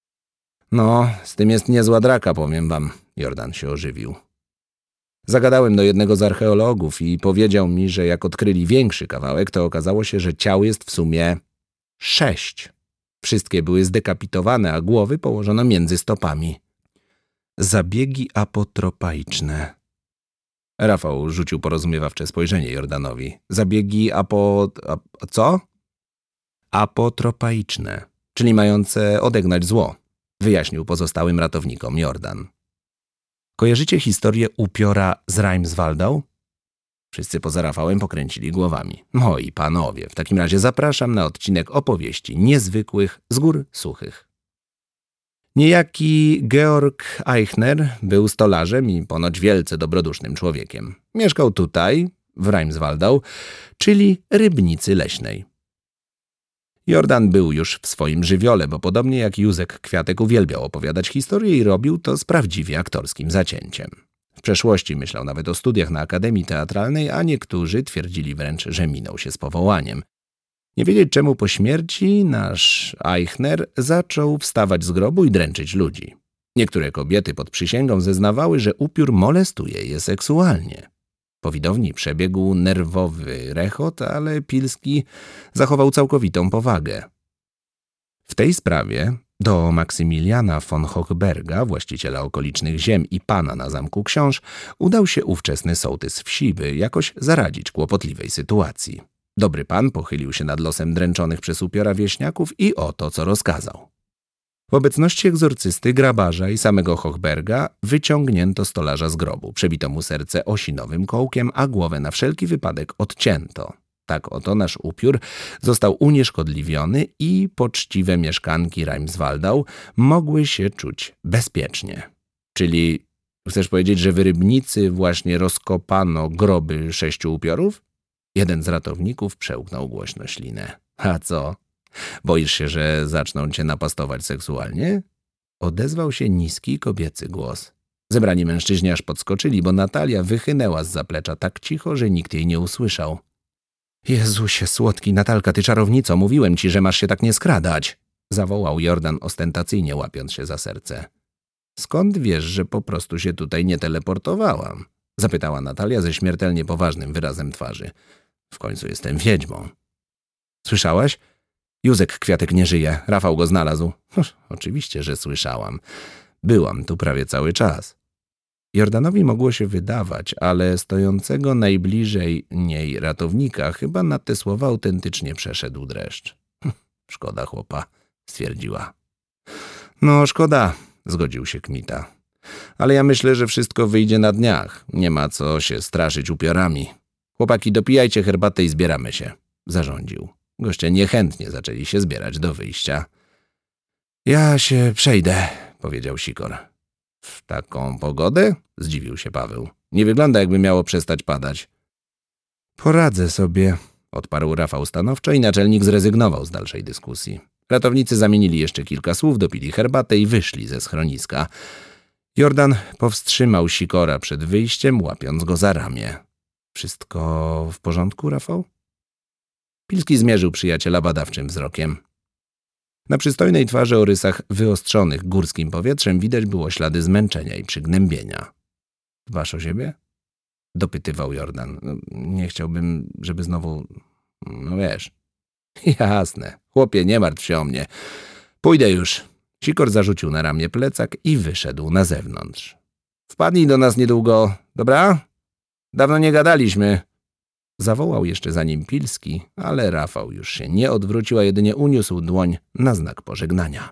No, z tym jest niezła draka, powiem wam. Jordan się ożywił. Zagadałem do jednego z archeologów i powiedział mi, że jak odkryli większy kawałek, to okazało się, że ciał jest w sumie sześć. Wszystkie były zdekapitowane, a głowy położono między stopami. Zabiegi apotropaiczne. Rafał rzucił porozumiewawcze spojrzenie Jordanowi. Zabiegi apo... A, co? Apotropaiczne, czyli mające odegnać zło, wyjaśnił pozostałym ratownikom Jordan. Kojarzycie historię upiora z Reims-Waldau? Wszyscy poza Rafałem pokręcili głowami. Moi panowie, w takim razie zapraszam na odcinek opowieści niezwykłych z gór suchych. Niejaki Georg Eichner był stolarzem i ponoć wielce dobrodusznym człowiekiem. Mieszkał tutaj, w Reims-Waldau, czyli Rybnicy Leśnej. Jordan był już w swoim żywiole, bo podobnie jak Józek Kwiatek uwielbiał opowiadać historię i robił to z prawdziwie aktorskim zacięciem. W przeszłości myślał nawet o studiach na Akademii Teatralnej, a niektórzy twierdzili wręcz, że minął się z powołaniem. Nie wiedzieć czemu po śmierci nasz Eichner zaczął wstawać z grobu i dręczyć ludzi. Niektóre kobiety pod przysięgą zeznawały, że upiór molestuje je seksualnie. Po widowni przebiegł nerwowy rechot, ale Pilski zachował całkowitą powagę. W tej sprawie do Maksymiliana von Hochberga, właściciela okolicznych ziem i pana na Zamku Książ, udał się ówczesny sołtys wsi, by jakoś zaradzić kłopotliwej sytuacji. Dobry pan pochylił się nad losem dręczonych przez upiora wieśniaków i oto co rozkazał. W obecności egzorcysty, grabarza i samego Hochberga wyciągnięto stolarza z grobu, przebito mu serce osinowym kołkiem, a głowę na wszelki wypadek odcięto. Tak oto nasz upiór został unieszkodliwiony i poczciwe mieszkanki Reims-Waldau mogły się czuć bezpiecznie. Czyli chcesz powiedzieć, że w Rybnicy właśnie rozkopano groby sześciu upiorów? Jeden z ratowników przełknął głośno ślinę. A co? Boisz się, że zaczną cię napastować seksualnie? Odezwał się niski kobiecy głos. Zebrani mężczyźni aż podskoczyli, bo Natalia wychynęła z zaplecza tak cicho, że nikt jej nie usłyszał. Jezusie słodki, Natalka, ty czarownico, mówiłem ci, że masz się tak nie skradać, zawołał Jordan ostentacyjnie, łapiąc się za serce. Skąd wiesz, że po prostu się tutaj nie teleportowałam? Zapytała Natalia ze śmiertelnie poważnym wyrazem twarzy. W końcu jestem wiedźmą. Słyszałaś? Józek Kwiatek nie żyje. Rafał go znalazł. Oczywiście, że słyszałam. Byłam tu prawie cały czas. Jordanowi mogło się wydawać, ale stojącego najbliżej niej ratownika chyba na te słowa autentycznie przeszedł dreszcz. Szkoda chłopa, stwierdziła. No, szkoda, zgodził się Kmita. Ale ja myślę, że wszystko wyjdzie na dniach. Nie ma co się straszyć upiorami. Chłopaki, dopijajcie herbatę i zbieramy się, zarządził. Goście niechętnie zaczęli się zbierać do wyjścia. Ja się przejdę, powiedział Sikor. W taką pogodę? Zdziwił się Paweł. Nie wygląda, jakby miało przestać padać. Poradzę sobie, odparł Rafał stanowczo i naczelnik zrezygnował z dalszej dyskusji. Ratownicy zamienili jeszcze kilka słów, dopili herbatę i wyszli ze schroniska. Jordan powstrzymał Sikora przed wyjściem, łapiąc go za ramię. Wszystko w porządku, Rafał? Pilski zmierzył przyjaciela badawczym wzrokiem. Na przystojnej twarzy o rysach wyostrzonych górskim powietrzem widać było ślady zmęczenia i przygnębienia. Dbasz o siebie? Dopytywał Jordan. Nie chciałbym, żeby znowu... No wiesz. Jasne. Chłopie, nie martw się o mnie. Pójdę już. Sikor zarzucił na ramię plecak i wyszedł na zewnątrz. Wpadnij do nas niedługo, dobra? Dawno nie gadaliśmy. Zawołał jeszcze za nim Pilski, ale Rafał już się nie odwrócił, a jedynie uniósł dłoń na znak pożegnania.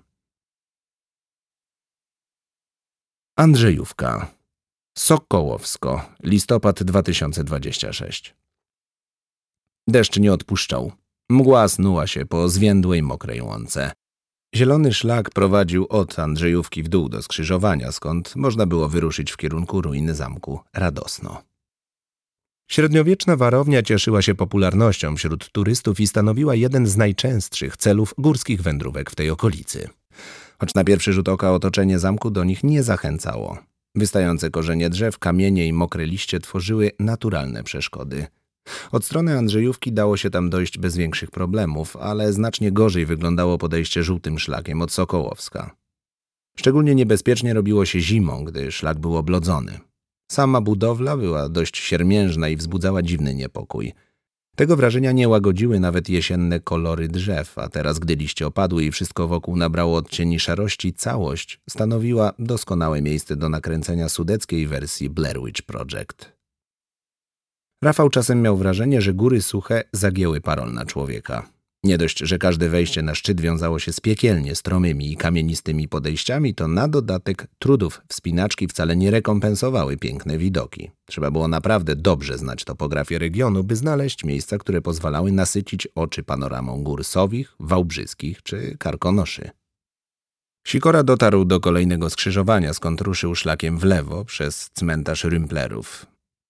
Andrzejówka. Sokołowsko. Listopad dwa tysiące dwudziesty szósty. Deszcz nie odpuszczał. Mgła snuła się po zwiędłej, mokrej łące. Zielony szlak prowadził od Andrzejówki w dół do skrzyżowania, skąd można było wyruszyć w kierunku ruiny zamku Radosno. Średniowieczna warownia cieszyła się popularnością wśród turystów i stanowiła jeden z najczęstszych celów górskich wędrówek w tej okolicy. Choć na pierwszy rzut oka otoczenie zamku do nich nie zachęcało. Wystające korzenie drzew, kamienie i mokre liście tworzyły naturalne przeszkody. Od strony Andrzejówki dało się tam dojść bez większych problemów, ale znacznie gorzej wyglądało podejście żółtym szlakiem od Sokołowska. Szczególnie niebezpiecznie robiło się zimą, gdy szlak był oblodzony. Sama budowla była dość siermiężna i wzbudzała dziwny niepokój. Tego wrażenia nie łagodziły nawet jesienne kolory drzew, a teraz, gdy liście opadły i wszystko wokół nabrało odcieni szarości, całość stanowiła doskonałe miejsce do nakręcenia sudeckiej wersji Blair Witch Project. Rafał czasem miał wrażenie, że góry suche zagięły parol na człowieka. Nie dość, że każde wejście na szczyt wiązało się z piekielnie stromymi i kamienistymi podejściami, to na dodatek trudów wspinaczki wcale nie rekompensowały piękne widoki. Trzeba było naprawdę dobrze znać topografię regionu, by znaleźć miejsca, które pozwalały nasycić oczy panoramą gór Sowich, Wałbrzyskich czy Karkonoszy. Sikora dotarł do kolejnego skrzyżowania, skąd ruszył szlakiem w lewo przez cmentarz Rümplerów.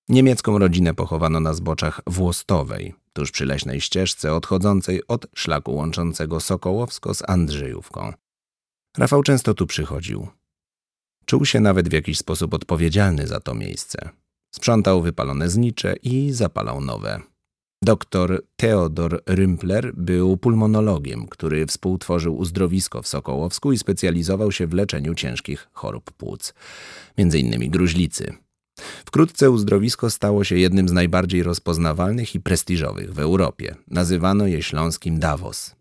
Niemiecką rodzinę pochowano na zboczach Włostowej, tuż przy leśnej ścieżce odchodzącej od szlaku łączącego Sokołowsko z Andrzejówką. Rafał często tu przychodził. Czuł się nawet w jakiś sposób odpowiedzialny za to miejsce. Sprzątał wypalone znicze i zapalał nowe. Doktor Theodor Rümpler był pulmonologiem, który współtworzył uzdrowisko w Sokołowsku i specjalizował się w leczeniu ciężkich chorób płuc, między innymi gruźlicy. Wkrótce uzdrowisko stało się jednym z najbardziej rozpoznawalnych i prestiżowych w Europie. Nazywano je śląskim Davos.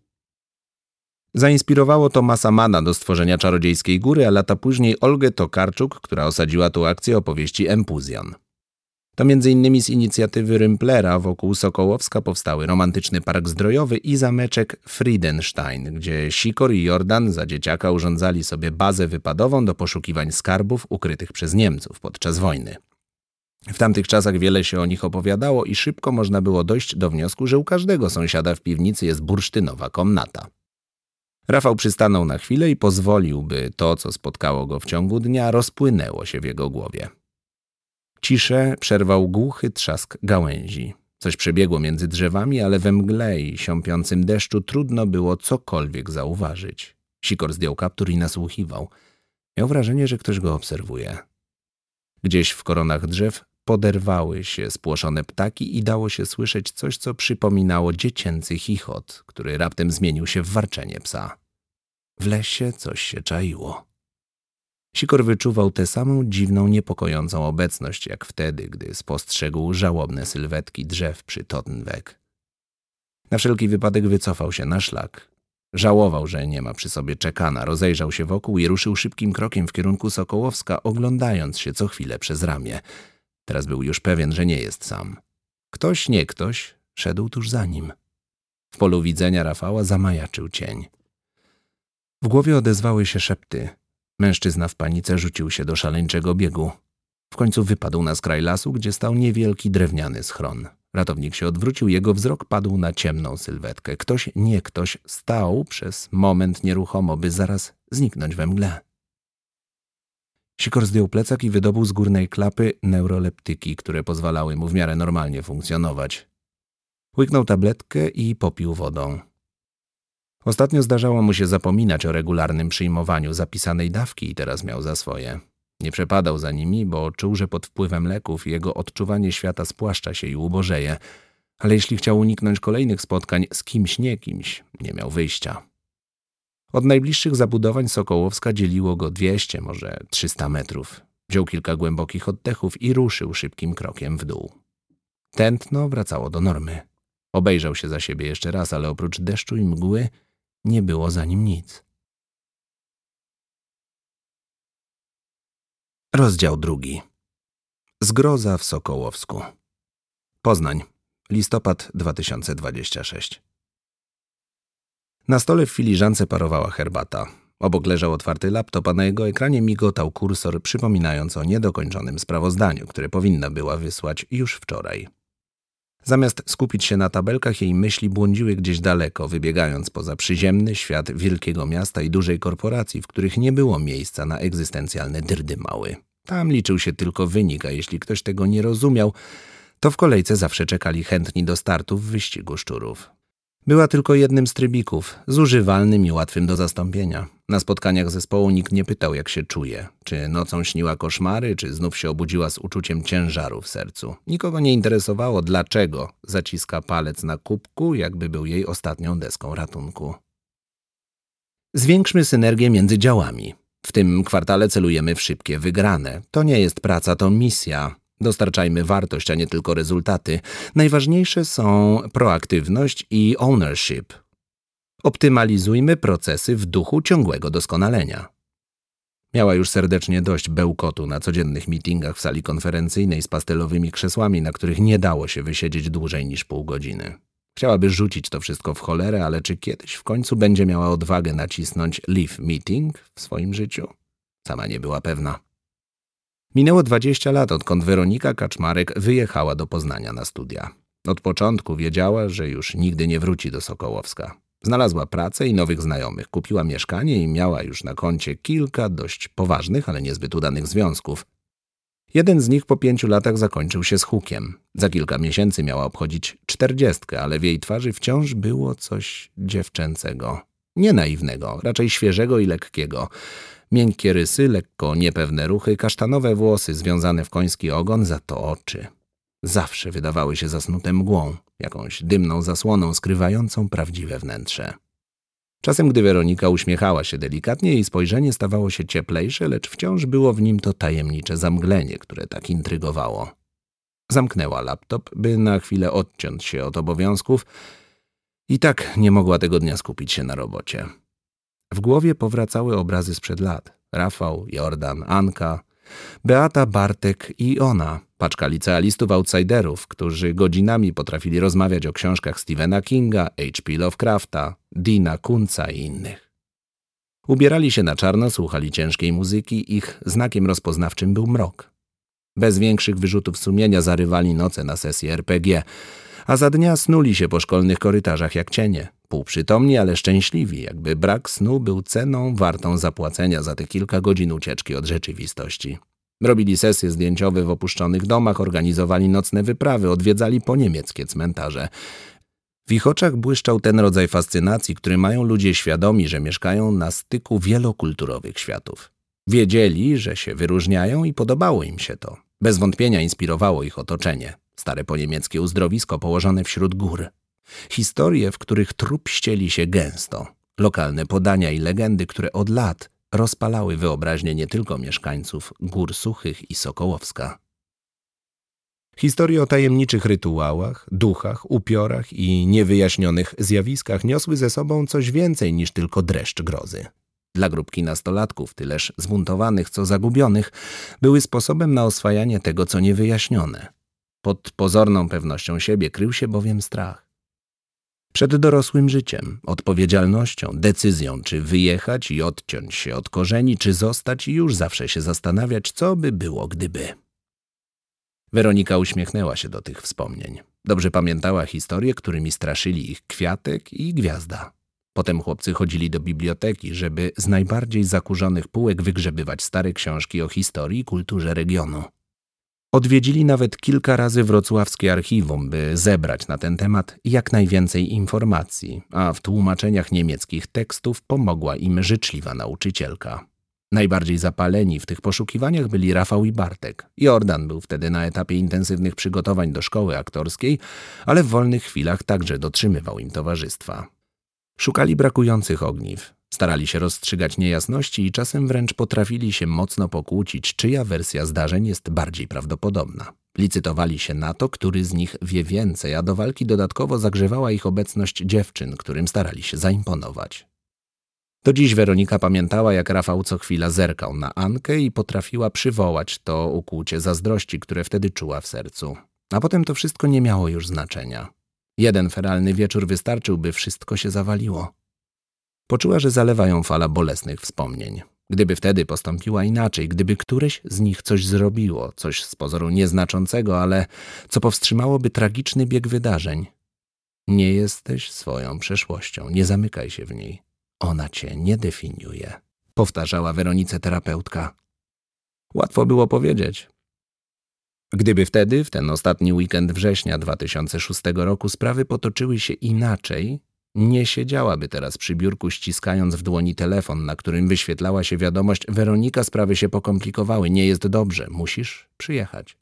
Zainspirowało Tomasa Manna do stworzenia Czarodziejskiej Góry, a lata później Olgę Tokarczuk, która osadziła tu akcję opowieści Empuzjon. To między innymi z inicjatywy Rümplera wokół Sokołowska powstały romantyczny park zdrojowy i zameczek Friedenstein, gdzie Sikor i Jordan za dzieciaka urządzali sobie bazę wypadową do poszukiwań skarbów ukrytych przez Niemców podczas wojny. W tamtych czasach wiele się o nich opowiadało i szybko można było dojść do wniosku, że u każdego sąsiada w piwnicy jest bursztynowa komnata. Rafał przystanął na chwilę i pozwolił, by to, co spotkało go w ciągu dnia, rozpłynęło się w jego głowie. Ciszę przerwał głuchy trzask gałęzi. Coś przebiegło między drzewami, ale we mgle i siąpiącym deszczu trudno było cokolwiek zauważyć. Sikor zdjął kaptur i nasłuchiwał. Miał wrażenie, że ktoś go obserwuje. Gdzieś w koronach drzew poderwały się spłoszone ptaki i dało się słyszeć coś, co przypominało dziecięcy chichot, który raptem zmienił się w warczenie psa. W lesie coś się czaiło. Sikor wyczuwał tę samą dziwną, niepokojącą obecność, jak wtedy, gdy spostrzegł żałobne sylwetki drzew przy Tottenweg. Na wszelki wypadek wycofał się na szlak. Żałował, że nie ma przy sobie czekana, rozejrzał się wokół i ruszył szybkim krokiem w kierunku Sokołowska, oglądając się co chwilę przez ramię. Teraz był już pewien, że nie jest sam. Ktoś, nie ktoś, szedł tuż za nim. W polu widzenia Rafała zamajaczył cień. W głowie odezwały się szepty. Mężczyzna w panice rzucił się do szaleńczego biegu. W końcu wypadł na skraj lasu, gdzie stał niewielki drewniany schron. Ratownik się odwrócił, jego wzrok padł na ciemną sylwetkę. Ktoś, nie ktoś, stał przez moment nieruchomo, by zaraz zniknąć we mgle. Sikor zdjął plecak i wydobył z górnej klapy neuroleptyki, które pozwalały mu w miarę normalnie funkcjonować. Łyknął tabletkę i popił wodą. Ostatnio zdarzało mu się zapominać o regularnym przyjmowaniu zapisanej dawki i teraz miał za swoje. Nie przepadał za nimi, bo czuł, że pod wpływem leków jego odczuwanie świata spłaszcza się i ubożeje, ale jeśli chciał uniknąć kolejnych spotkań z kimś nie kimś, nie miał wyjścia. Od najbliższych zabudowań Sokołowska dzieliło go dwieście, może trzysta metrów. Wziął kilka głębokich oddechów i ruszył szybkim krokiem w dół. Tętno wracało do normy. Obejrzał się za siebie jeszcze raz, ale oprócz deszczu i mgły nie było za nim nic. Rozdział drugi. Zgroza w Sokołowsku. Poznań, listopad dwa tysiące dwudziesty szósty. Na stole w filiżance parowała herbata. Obok leżał otwarty laptop, a na jego ekranie migotał kursor, przypominając o niedokończonym sprawozdaniu, które powinna była wysłać już wczoraj. Zamiast skupić się na tabelkach, jej myśli błądziły gdzieś daleko, wybiegając poza przyziemny świat wielkiego miasta i dużej korporacji, w których nie było miejsca na egzystencjalne dyrdymały. Tam liczył się tylko wynik, a jeśli ktoś tego nie rozumiał, to w kolejce zawsze czekali chętni do startu w wyścigu szczurów. Była tylko jednym z trybików, zużywalnym i łatwym do zastąpienia. Na spotkaniach zespołu nikt nie pytał, jak się czuje, czy nocą śniła koszmary, czy znów się obudziła z uczuciem ciężaru w sercu. Nikogo nie interesowało, dlaczego zaciska palec na kubku, jakby był jej ostatnią deską ratunku. Zwiększmy synergię między działami. W tym kwartale celujemy w szybkie wygrane. To nie jest praca, to misja. Dostarczajmy wartość, a nie tylko rezultaty. Najważniejsze są proaktywność i ownership. Optymalizujmy procesy w duchu ciągłego doskonalenia. Miała już serdecznie dość bełkotu na codziennych meetingach w sali konferencyjnej z pastelowymi krzesłami, na których nie dało się wysiedzieć dłużej niż pół godziny. Chciałaby rzucić to wszystko w cholerę, ale czy kiedyś w końcu będzie miała odwagę nacisnąć leave meeting w swoim życiu? Sama nie była pewna. Minęło dwadzieścia lat, odkąd Weronika Kaczmarek wyjechała do Poznania na studia. Od początku wiedziała, że już nigdy nie wróci do Sokołowska. Znalazła pracę i nowych znajomych, kupiła mieszkanie i miała już na koncie kilka dość poważnych, ale niezbyt udanych związków. Jeden z nich po pięciu latach zakończył się z hukiem. Za kilka miesięcy miała obchodzić czterdziestkę, ale w jej twarzy wciąż było coś dziewczęcego. Nie naiwnego, raczej świeżego i lekkiego. Miękkie rysy, lekko niepewne ruchy, kasztanowe włosy związane w koński ogon, za to oczy. Zawsze wydawały się zasnute mgłą, jakąś dymną zasłoną skrywającą prawdziwe wnętrze. Czasem, gdy Weronika uśmiechała się delikatnie, jej spojrzenie stawało się cieplejsze, lecz wciąż było w nim to tajemnicze zamglenie, które tak intrygowało. Zamknęła laptop, by na chwilę odciąć się od obowiązków i tak nie mogła tego dnia skupić się na robocie. W głowie powracały obrazy sprzed lat. Rafał, Jordan, Anka, Beata, Bartek i ona, paczka licealistów outsiderów, którzy godzinami potrafili rozmawiać o książkach Stephena Kinga, H P Lovecrafta, Deana Kuntza i innych. Ubierali się na czarno, słuchali ciężkiej muzyki, ich znakiem rozpoznawczym był mrok. Bez większych wyrzutów sumienia zarywali noce na sesji R P G, a za dnia snuli się po szkolnych korytarzach jak cienie, półprzytomni, ale szczęśliwi, jakby brak snu był ceną wartą zapłacenia za te kilka godzin ucieczki od rzeczywistości. Robili sesje zdjęciowe w opuszczonych domach, organizowali nocne wyprawy, odwiedzali poniemieckie cmentarze. W ich oczach błyszczał ten rodzaj fascynacji, który mają ludzie świadomi, że mieszkają na styku wielokulturowych światów. Wiedzieli, że się wyróżniają i podobało im się to. Bez wątpienia inspirowało ich otoczenie. Stare poniemieckie uzdrowisko położone wśród gór. Historie, w których trup ścieli się gęsto. Lokalne podania i legendy, które od lat rozpalały wyobraźnię nie tylko mieszkańców Gór Suchych i Sokołowska. Historie o tajemniczych rytuałach, duchach, upiorach i niewyjaśnionych zjawiskach niosły ze sobą coś więcej niż tylko dreszcz grozy. Dla grupki nastolatków, tyleż zbuntowanych, co zagubionych, były sposobem na oswajanie tego, co niewyjaśnione. Pod pozorną pewnością siebie krył się bowiem strach. Przed dorosłym życiem, odpowiedzialnością, decyzją, czy wyjechać i odciąć się od korzeni, czy zostać i już zawsze się zastanawiać, co by było, gdyby. Weronika uśmiechnęła się do tych wspomnień. Dobrze pamiętała historie, którymi straszyli ich Kwiatek i Gwiazda. Potem chłopcy chodzili do biblioteki, żeby z najbardziej zakurzonych półek wygrzebywać stare książki o historii i kulturze regionu. Odwiedzili nawet kilka razy wrocławskie archiwum, by zebrać na ten temat jak najwięcej informacji, a w tłumaczeniach niemieckich tekstów pomogła im życzliwa nauczycielka. Najbardziej zapaleni w tych poszukiwaniach byli Rafał i Bartek. Jordan był wtedy na etapie intensywnych przygotowań do szkoły aktorskiej, ale w wolnych chwilach także dotrzymywał im towarzystwa. Szukali brakujących ogniw, starali się rozstrzygać niejasności i czasem wręcz potrafili się mocno pokłócić, czyja wersja zdarzeń jest bardziej prawdopodobna. Licytowali się na to, który z nich wie więcej, a do walki dodatkowo zagrzewała ich obecność dziewczyn, którym starali się zaimponować. Do dziś Weronika pamiętała, jak Rafał co chwila zerkał na Ankę i potrafiła przywołać to ukłucie zazdrości, które wtedy czuła w sercu. A potem to wszystko nie miało już znaczenia. Jeden feralny wieczór wystarczył, by wszystko się zawaliło. Poczuła, że zalewa ją fala bolesnych wspomnień. Gdyby wtedy postąpiła inaczej, gdyby któreś z nich coś zrobiło, coś z pozoru nieznaczącego, ale co powstrzymałoby tragiczny bieg wydarzeń. Nie jesteś swoją przeszłością, nie zamykaj się w niej. Ona cię nie definiuje, powtarzała Weronice terapeutka. Łatwo było powiedzieć. Gdyby wtedy, w ten ostatni weekend września dwa tysiące szóstego roku sprawy potoczyły się inaczej, nie siedziałaby teraz przy biurku, ściskając w dłoni telefon, na którym wyświetlała się wiadomość: Weronika, sprawy się pokomplikowały, nie jest dobrze, musisz przyjechać.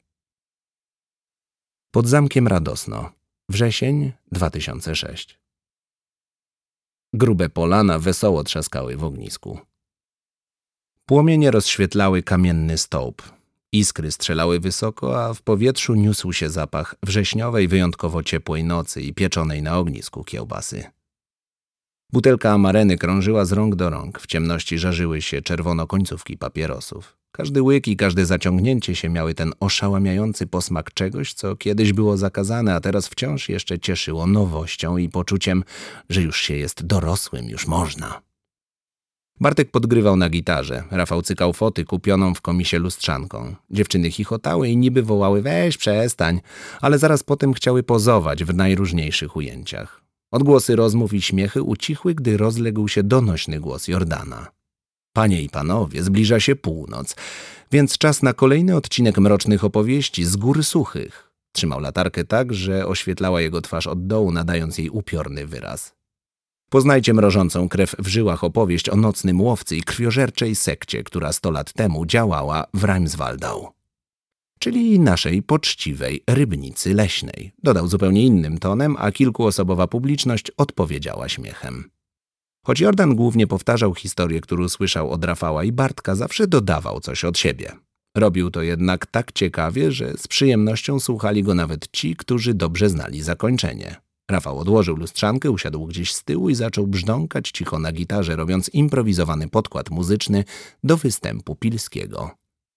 Pod zamkiem Radosno, wrzesień dwa tysiące szósty. Grube polana wesoło trzaskały w ognisku. Płomienie rozświetlały kamienny stołp. Iskry strzelały wysoko, a w powietrzu niósł się zapach wrześniowej, wyjątkowo ciepłej nocy i pieczonej na ognisku kiełbasy. Butelka amareny krążyła z rąk do rąk, w ciemności żarzyły się czerwono końcówki papierosów. Każdy łyk i każde zaciągnięcie się miały ten oszałamiający posmak czegoś, co kiedyś było zakazane, a teraz wciąż jeszcze cieszyło nowością i poczuciem, że już się jest dorosłym, już można. Bartek podgrywał na gitarze, Rafał cykał foty kupioną w komisie lustrzanką. Dziewczyny chichotały i niby wołały: weź, przestań, ale zaraz potem chciały pozować w najróżniejszych ujęciach. Odgłosy rozmów i śmiechy ucichły, gdy rozległ się donośny głos Jordana. Panie i panowie, zbliża się północ, więc czas na kolejny odcinek mrocznych opowieści z Gór Suchych. Trzymał latarkę tak, że oświetlała jego twarz od dołu, nadając jej upiorny wyraz. Poznajcie mrożącą krew w żyłach opowieść o nocnym łowcy i krwiożerczej sekcie, która sto lat temu działała w Reimswaldau. Czyli naszej poczciwej rybnicy leśnej. Dodał zupełnie innym tonem, a kilkuosobowa publiczność odpowiedziała śmiechem. Choć Jordan głównie powtarzał historię, którą słyszał od Rafała i Bartka, zawsze dodawał coś od siebie. Robił to jednak tak ciekawie, że z przyjemnością słuchali go nawet ci, którzy dobrze znali zakończenie. Rafał odłożył lustrzankę, usiadł gdzieś z tyłu i zaczął brzdąkać cicho na gitarze, robiąc improwizowany podkład muzyczny do występu Pilskiego.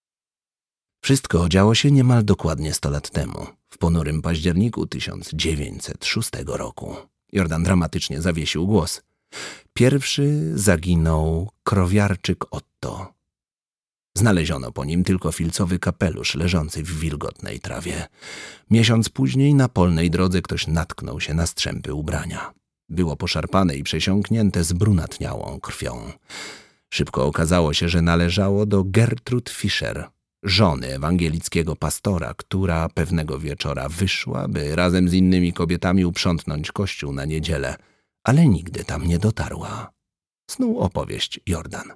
Wszystko działo się niemal dokładnie sto lat temu, w ponurym październiku tysiąc dziewięćset szóstego roku. Jordan dramatycznie zawiesił głos. Pierwszy zaginął krowiarczyk Otto. Znaleziono po nim tylko filcowy kapelusz leżący w wilgotnej trawie. Miesiąc później na polnej drodze ktoś natknął się na strzępy ubrania. Było poszarpane i przesiąknięte zbrunatniałą krwią. Szybko okazało się, że należało do Gertrud Fischer, żony ewangelickiego pastora, która pewnego wieczora wyszła, by razem z innymi kobietami uprzątnąć kościół na niedzielę, ale nigdy tam nie dotarła. Snuł opowieść Jordan.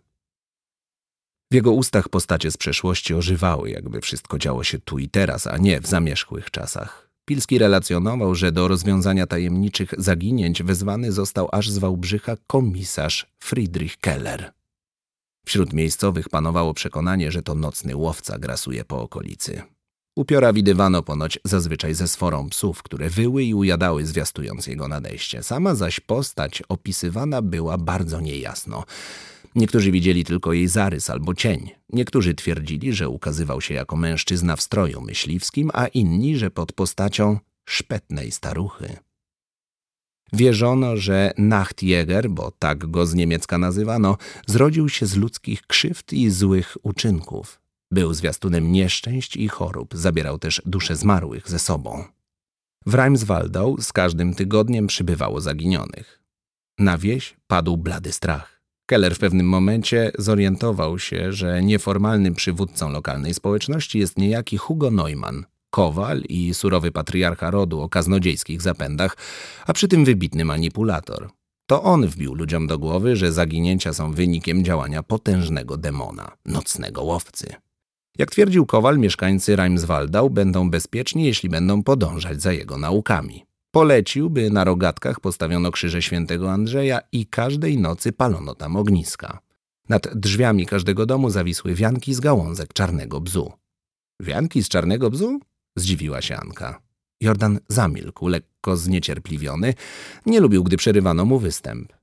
W jego ustach postacie z przeszłości ożywały, jakby wszystko działo się tu i teraz, a nie w zamierzchłych czasach. Pilski relacjonował, że do rozwiązania tajemniczych zaginięć wezwany został aż z Wałbrzycha komisarz Friedrich Keller. Wśród miejscowych panowało przekonanie, że to nocny łowca grasuje po okolicy. Upiora widywano ponoć zazwyczaj ze sforą psów, które wyły i ujadały, zwiastując jego nadejście. Sama zaś postać opisywana była bardzo niejasno. Niektórzy widzieli tylko jej zarys albo cień. Niektórzy twierdzili, że ukazywał się jako mężczyzna w stroju myśliwskim, a inni, że pod postacią szpetnej staruchy. Wierzono, że Nachtjäger, bo tak go z niemiecka nazywano, zrodził się z ludzkich krzywd i złych uczynków. Był zwiastunem nieszczęść i chorób, zabierał też dusze zmarłych ze sobą. W Reimswaldau z każdym tygodniem przybywało zaginionych. Na wieś padł blady strach. Keller w pewnym momencie zorientował się, że nieformalnym przywódcą lokalnej społeczności jest niejaki Hugo Neumann, kowal i surowy patriarcha rodu o kaznodziejskich zapędach, a przy tym wybitny manipulator. To on wbił ludziom do głowy, że zaginięcia są wynikiem działania potężnego demona, nocnego łowcy. Jak twierdził kowal, mieszkańcy Reimswaldau będą bezpieczni, jeśli będą podążać za jego naukami. Polecił, by na rogatkach postawiono krzyże świętego Andrzeja i każdej nocy palono tam ogniska. Nad drzwiami każdego domu zawisły wianki z gałązek czarnego bzu. Wianki z czarnego bzu? Zdziwiła się Anka. Jordan zamilkł, lekko zniecierpliwiony. Nie lubił, gdy przerywano mu występ.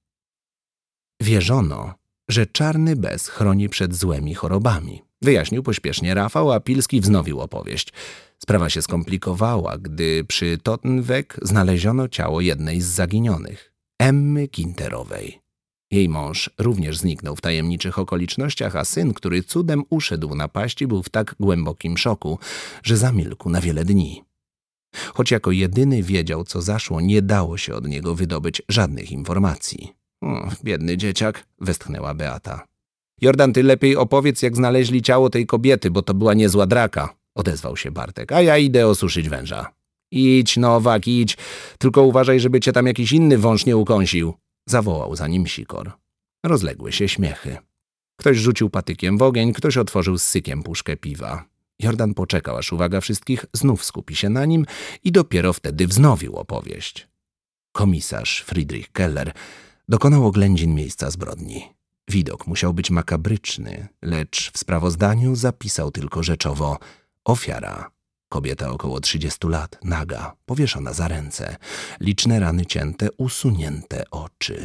Wierzono, że czarny bez chroni przed złymi chorobami. Wyjaśnił pośpiesznie Rafał, a Pilski wznowił opowieść. Sprawa się skomplikowała, gdy przy Tottenweg znaleziono ciało jednej z zaginionych, Emmy Kinterowej. Jej mąż również zniknął w tajemniczych okolicznościach, a syn, który cudem uszedł na paści, był w tak głębokim szoku, że zamilkł na wiele dni. Choć jako jedyny wiedział, co zaszło, nie dało się od niego wydobyć żadnych informacji. O, biedny dzieciak, westchnęła Beata. Jordan, ty lepiej opowiedz, jak znaleźli ciało tej kobiety, bo to była niezła draka, odezwał się Bartek, a ja idę osuszyć węża. Idź, Nowak, idź, tylko uważaj, żeby cię tam jakiś inny wąż nie ukąsił, zawołał za nim Sikor. Rozległy się śmiechy. Ktoś rzucił patykiem w ogień, ktoś otworzył z sykiem puszkę piwa. Jordan poczekał, aż uwaga wszystkich znów skupi się na nim i dopiero wtedy wznowił opowieść. Komisarz Friedrich Keller dokonał oględzin miejsca zbrodni. Widok musiał być makabryczny, lecz w sprawozdaniu zapisał tylko rzeczowo ofiara. Kobieta około trzydziestu lat, naga, powieszona za ręce, liczne rany cięte, usunięte oczy.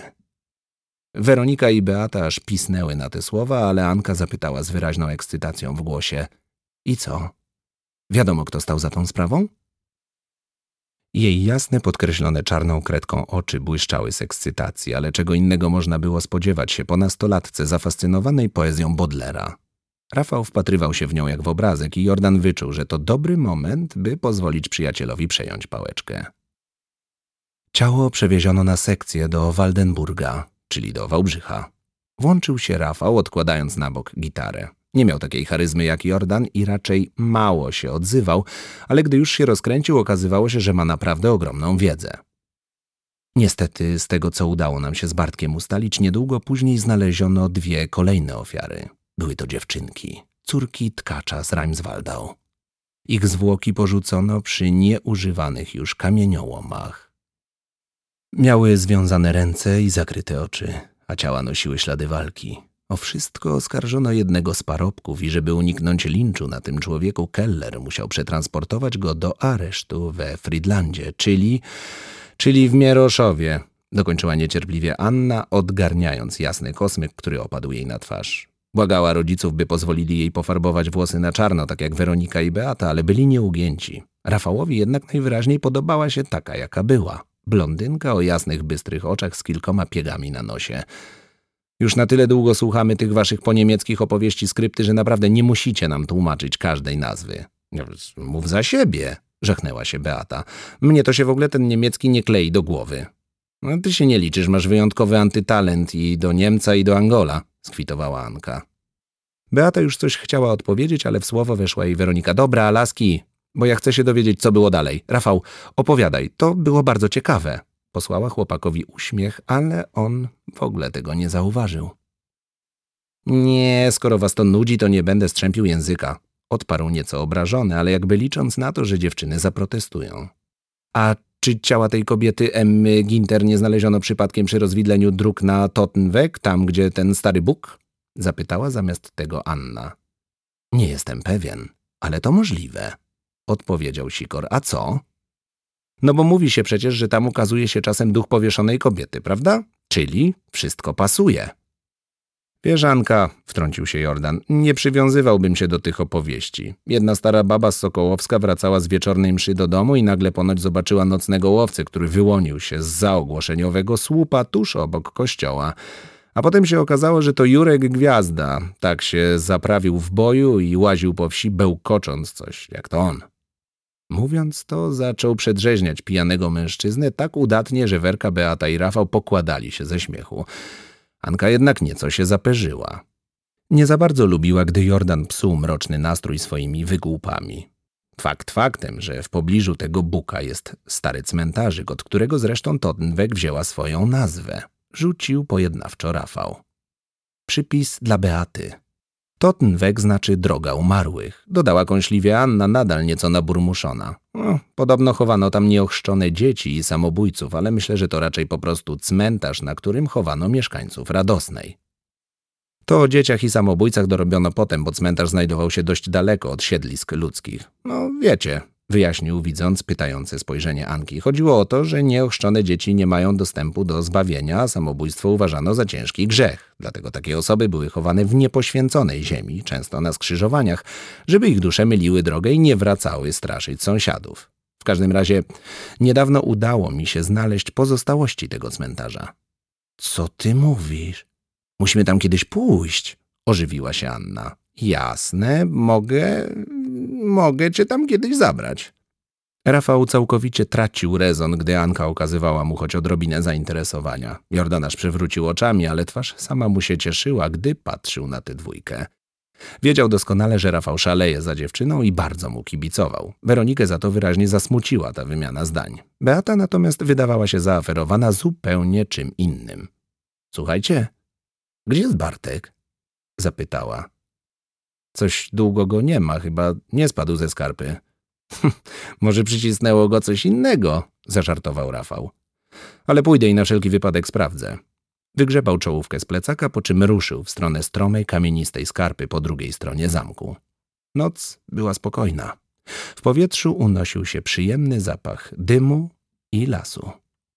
Weronika i Beata aż pisnęły na te słowa, ale Anka zapytała z wyraźną ekscytacją w głosie: i co? Wiadomo, kto stał za tą sprawą? Jej jasne, podkreślone czarną kredką oczy błyszczały z ekscytacji, ale czego innego można było spodziewać się po nastolatce zafascynowanej poezją Bodlera. Rafał wpatrywał się w nią jak w obrazek i Jordan wyczuł, że to dobry moment, by pozwolić przyjacielowi przejąć pałeczkę. Ciało przewieziono na sekcję do Waldenburga, czyli do Wałbrzycha. Włączył się Rafał, odkładając na bok gitarę. Nie miał takiej charyzmy jak Jordan i raczej mało się odzywał, ale gdy już się rozkręcił, okazywało się, że ma naprawdę ogromną wiedzę. Niestety, z tego co udało nam się z Bartkiem ustalić, niedługo później znaleziono dwie kolejne ofiary. Były to dziewczynki, córki tkacza z Reims-Waldau. Ich zwłoki porzucono przy nieużywanych już kamieniołomach. Miały związane ręce i zakryte oczy, a ciała nosiły ślady walki. O wszystko oskarżono jednego z parobków i żeby uniknąć linczu na tym człowieku, Keller musiał przetransportować go do aresztu we Friedlandzie, czyli, czyli w Mieroszowie, dokończyła niecierpliwie Anna, odgarniając jasny kosmyk, który opadł jej na twarz. Błagała rodziców, by pozwolili jej pofarbować włosy na czarno, tak jak Weronika i Beata, ale byli nieugięci. Rafałowi jednak najwyraźniej podobała się taka, jaka była. Blondynka o jasnych, bystrych oczach z kilkoma piegami na nosie. Już na tyle długo słuchamy tych waszych poniemieckich opowieści skrypty, że naprawdę nie musicie nam tłumaczyć każdej nazwy. Mów za siebie, żachnęła się Beata. Mnie to się w ogóle ten niemiecki nie klei do głowy. No, ty się nie liczysz, masz wyjątkowy antytalent i do Niemca, i do Angola, skwitowała Anka. Beata już coś chciała odpowiedzieć, ale w słowo weszła jej Weronika. Dobra, laski, bo ja chcę się dowiedzieć, co było dalej. Rafał, opowiadaj, to było bardzo ciekawe. Posłała chłopakowi uśmiech, ale on w ogóle tego nie zauważył. Nie, skoro was to nudzi, to nie będę strzępił języka. Odparł nieco obrażony, ale jakby licząc na to, że dziewczyny zaprotestują. A czy ciała tej kobiety Emmy Ginter nie znaleziono przypadkiem przy rozwidleniu dróg na Tottenweg, tam gdzie ten stary Bóg? Zapytała zamiast tego Anna. Nie jestem pewien, ale to możliwe, odpowiedział Sikor. A co? No bo mówi się przecież, że tam ukazuje się czasem duch powieszonej kobiety, prawda? Czyli wszystko pasuje. Wiesz, Anka, wtrącił się Jordan, nie przywiązywałbym się do tych opowieści. Jedna stara baba z Sokołowska wracała z wieczornej mszy do domu i nagle ponoć zobaczyła nocnego łowcę, który wyłonił się z zaogłoszeniowego słupa tuż obok kościoła. A potem się okazało, że to Jurek Gwiazda. Tak się zaprawił w boju i łaził po wsi, bełkocząc coś, jak to on. Mówiąc to, zaczął przedrzeźniać pijanego mężczyznę tak udatnie, że Werka, Beata i Rafał pokładali się ze śmiechu. Anka jednak nieco się zaperzyła. Nie za bardzo lubiła, gdy Jordan psuł mroczny nastrój swoimi wygłupami. Fakt faktem, że w pobliżu tego Buka jest stary cmentarzyk, od którego zresztą Tottenweg wzięła swoją nazwę. Rzucił pojednawczo Rafał. Przypis dla Beaty. Tottenweg znaczy droga umarłych, dodała kąśliwie Anna, nadal nieco naburmuszona. No, podobno chowano tam nieochrzczone dzieci i samobójców, ale myślę, że to raczej po prostu cmentarz, na którym chowano mieszkańców Radosnej. To o dzieciach i samobójcach dorobiono potem, bo cmentarz znajdował się dość daleko od siedlisk ludzkich. No wiecie, wyjaśnił, widząc pytające spojrzenie Anki. Chodziło o to, że nieochrzczone dzieci nie mają dostępu do zbawienia, a samobójstwo uważano za ciężki grzech. Dlatego takie osoby były chowane w niepoświęconej ziemi, często na skrzyżowaniach, żeby ich dusze myliły drogę i nie wracały straszyć sąsiadów. W każdym razie niedawno udało mi się znaleźć pozostałości tego cmentarza. Co ty mówisz? Musimy tam kiedyś pójść, ożywiła się Anna. Jasne, mogę... mogę cię tam kiedyś zabrać. Rafał całkowicie tracił rezon, gdy Anka okazywała mu choć odrobinę zainteresowania. Jordan aż przewrócił oczami, ale twarz sama mu się cieszyła, gdy patrzył na tę dwójkę. Wiedział doskonale, że Rafał szaleje za dziewczyną i bardzo mu kibicował. Weronikę za to wyraźnie zasmuciła ta wymiana zdań. Beata natomiast wydawała się zaaferowana zupełnie czym innym. Słuchajcie, gdzie jest Bartek? Zapytała. Coś długo go nie ma, chyba nie spadł ze skarpy. Może przycisnęło go coś innego, zażartował Rafał. Ale pójdę i na wszelki wypadek sprawdzę. Wygrzebał czołówkę z plecaka, po czym ruszył w stronę stromej, kamienistej skarpy po drugiej stronie zamku. Noc była spokojna. W powietrzu unosił się przyjemny zapach dymu i lasu.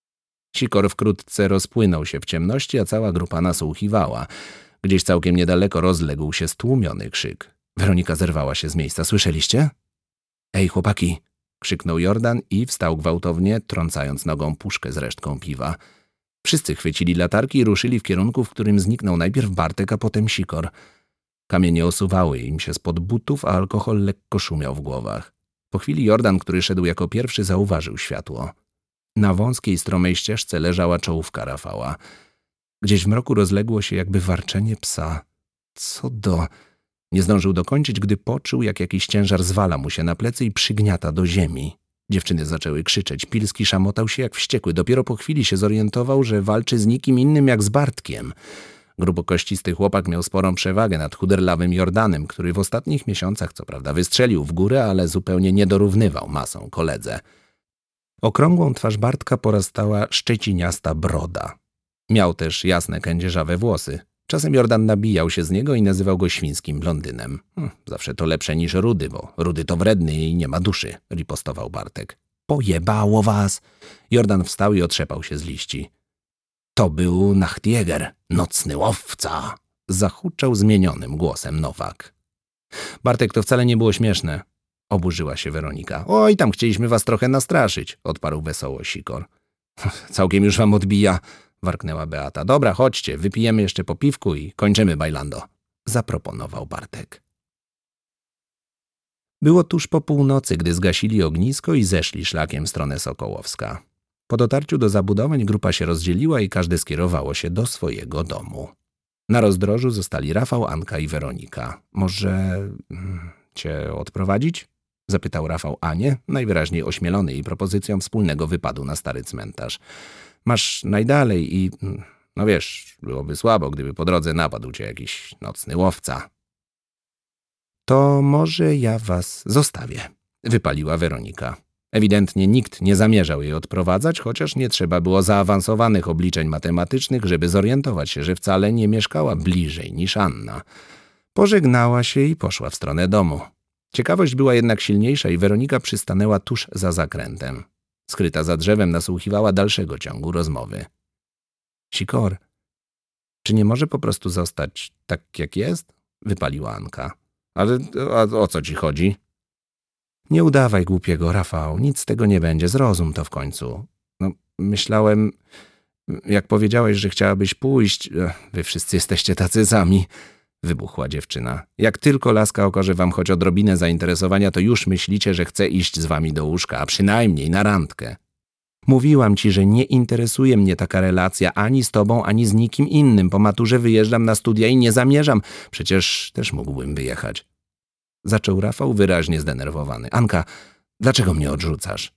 Sikor wkrótce rozpłynął się w ciemności, a cała grupa nasłuchiwała. Gdzieś całkiem niedaleko rozległ się stłumiony krzyk. Weronika zerwała się z miejsca. Słyszeliście? Ej, chłopaki! Krzyknął Jordan i wstał gwałtownie, trącając nogą puszkę z resztką piwa. Wszyscy chwycili latarki i ruszyli w kierunku, w którym zniknął najpierw Bartek, a potem Sikor. Kamienie osuwały im się spod butów, a alkohol lekko szumiał w głowach. Po chwili Jordan, który szedł jako pierwszy, zauważył światło. Na wąskiej, stromej ścieżce leżała czołówka Rafała. Gdzieś w mroku rozległo się jakby warczenie psa. Co do... Nie zdążył dokończyć, gdy poczuł, jak jakiś ciężar zwala mu się na plecy i przygniata do ziemi. Dziewczyny zaczęły krzyczeć. Pilski szamotał się jak wściekły. Dopiero po chwili się zorientował, że walczy z nikim innym jak z Bartkiem. Grubokościsty chłopak miał sporą przewagę nad chuderlawym Jordanem, który w ostatnich miesiącach co prawda wystrzelił w górę, ale zupełnie nie dorównywał masą koledze. Okrągłą twarz Bartka porastała szczeciniasta broda. Miał też jasne, kędzierzawe włosy. Czasem Jordan nabijał się z niego i nazywał go świńskim blondynem. Hm, zawsze to lepsze niż Rudy, bo Rudy to wredny i nie ma duszy, ripostował Bartek. Pojebało was! Jordan wstał i otrzepał się z liści. To był Nachtjäger, nocny łowca! Zahuczał zmienionym głosem Nowak. Bartek, to wcale nie było śmieszne. Oburzyła się Weronika. Oj, tam chcieliśmy was trochę nastraszyć, odparł wesoło Sikor. Całkiem już wam odbija, warknęła Beata. Dobra, chodźcie, wypijemy jeszcze po piwku i kończymy bajlando, zaproponował Bartek. Było tuż po północy, gdy zgasili ognisko i zeszli szlakiem w stronę Sokołowska. Po dotarciu do zabudowań grupa się rozdzieliła i każde skierowało się do swojego domu. Na rozdrożu zostali Rafał, Anka i Weronika. Może cię odprowadzić? Zapytał Rafał Anię, najwyraźniej ośmielony jej propozycją wspólnego wypadu na stary cmentarz. Masz najdalej i, no wiesz, byłoby słabo, gdyby po drodze napadł cię jakiś nocny łowca. To może ja was zostawię, wypaliła Weronika. Ewidentnie nikt nie zamierzał jej odprowadzać, chociaż nie trzeba było zaawansowanych obliczeń matematycznych, żeby zorientować się, że wcale nie mieszkała bliżej niż Anna. Pożegnała się i poszła w stronę domu. Ciekawość była jednak silniejsza i Weronika przystanęła tuż za zakrętem. Skryta za drzewem nasłuchiwała dalszego ciągu rozmowy. Sikor, czy nie może po prostu zostać tak, jak jest? Wypaliła Anka. Ale a, o co ci chodzi? Nie udawaj głupiego, Rafał. Nic z tego nie będzie. Zrozum to w końcu. No, myślałem, jak powiedziałeś, że chciałabyś pójść. Wy wszyscy jesteście tacy sami. Wybuchła dziewczyna. Jak tylko laska okaże wam choć odrobinę zainteresowania, to już myślicie, że chcę iść z wami do łóżka, a przynajmniej na randkę. Mówiłam ci, że nie interesuje mnie taka relacja ani z tobą, ani z nikim innym. Po maturze wyjeżdżam na studia i nie zamierzam. Przecież też mógłbym wyjechać. Zaczął Rafał wyraźnie zdenerwowany. Anka, dlaczego mnie odrzucasz?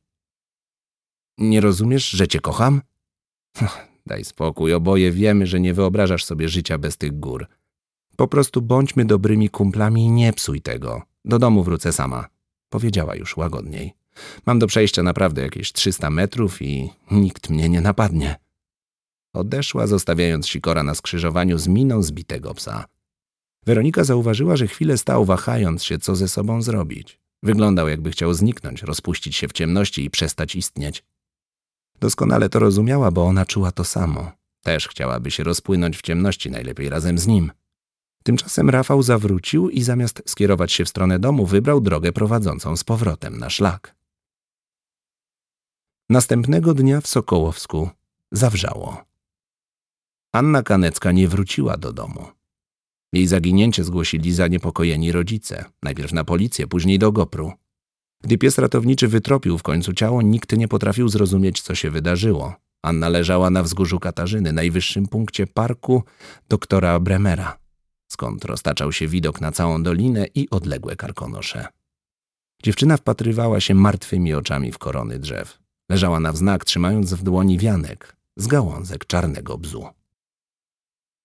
Nie rozumiesz, że cię kocham? Daj spokój, oboje wiemy, że nie wyobrażasz sobie życia bez tych gór. Po prostu bądźmy dobrymi kumplami i nie psuj tego. Do domu wrócę sama, powiedziała już łagodniej. Mam do przejścia naprawdę jakieś trzysta metrów i nikt mnie nie napadnie. Odeszła, zostawiając Sikora na skrzyżowaniu z miną zbitego psa. Weronika zauważyła, że chwilę stał, wahając się, co ze sobą zrobić. Wyglądał, jakby chciał zniknąć, rozpuścić się w ciemności i przestać istnieć. Doskonale to rozumiała, bo ona czuła to samo. Też chciałaby się rozpłynąć w ciemności, najlepiej razem z nim. Tymczasem Rafał zawrócił i zamiast skierować się w stronę domu, wybrał drogę prowadzącą z powrotem na szlak. Następnego dnia w Sokołowsku zawrzało. Anna Kanecka nie wróciła do domu. Jej zaginięcie zgłosili zaniepokojeni rodzice. Najpierw na policję, później do gopru. Gdy pies ratowniczy wytropił w końcu ciało, nikt nie potrafił zrozumieć, co się wydarzyło. Anna leżała na wzgórzu Katarzyny, najwyższym punkcie parku doktora Bremera, skąd roztaczał się widok na całą dolinę i odległe karkonosze. Dziewczyna wpatrywała się martwymi oczami w korony drzew. Leżała na wznak, trzymając w dłoni wianek z gałązek czarnego bzu.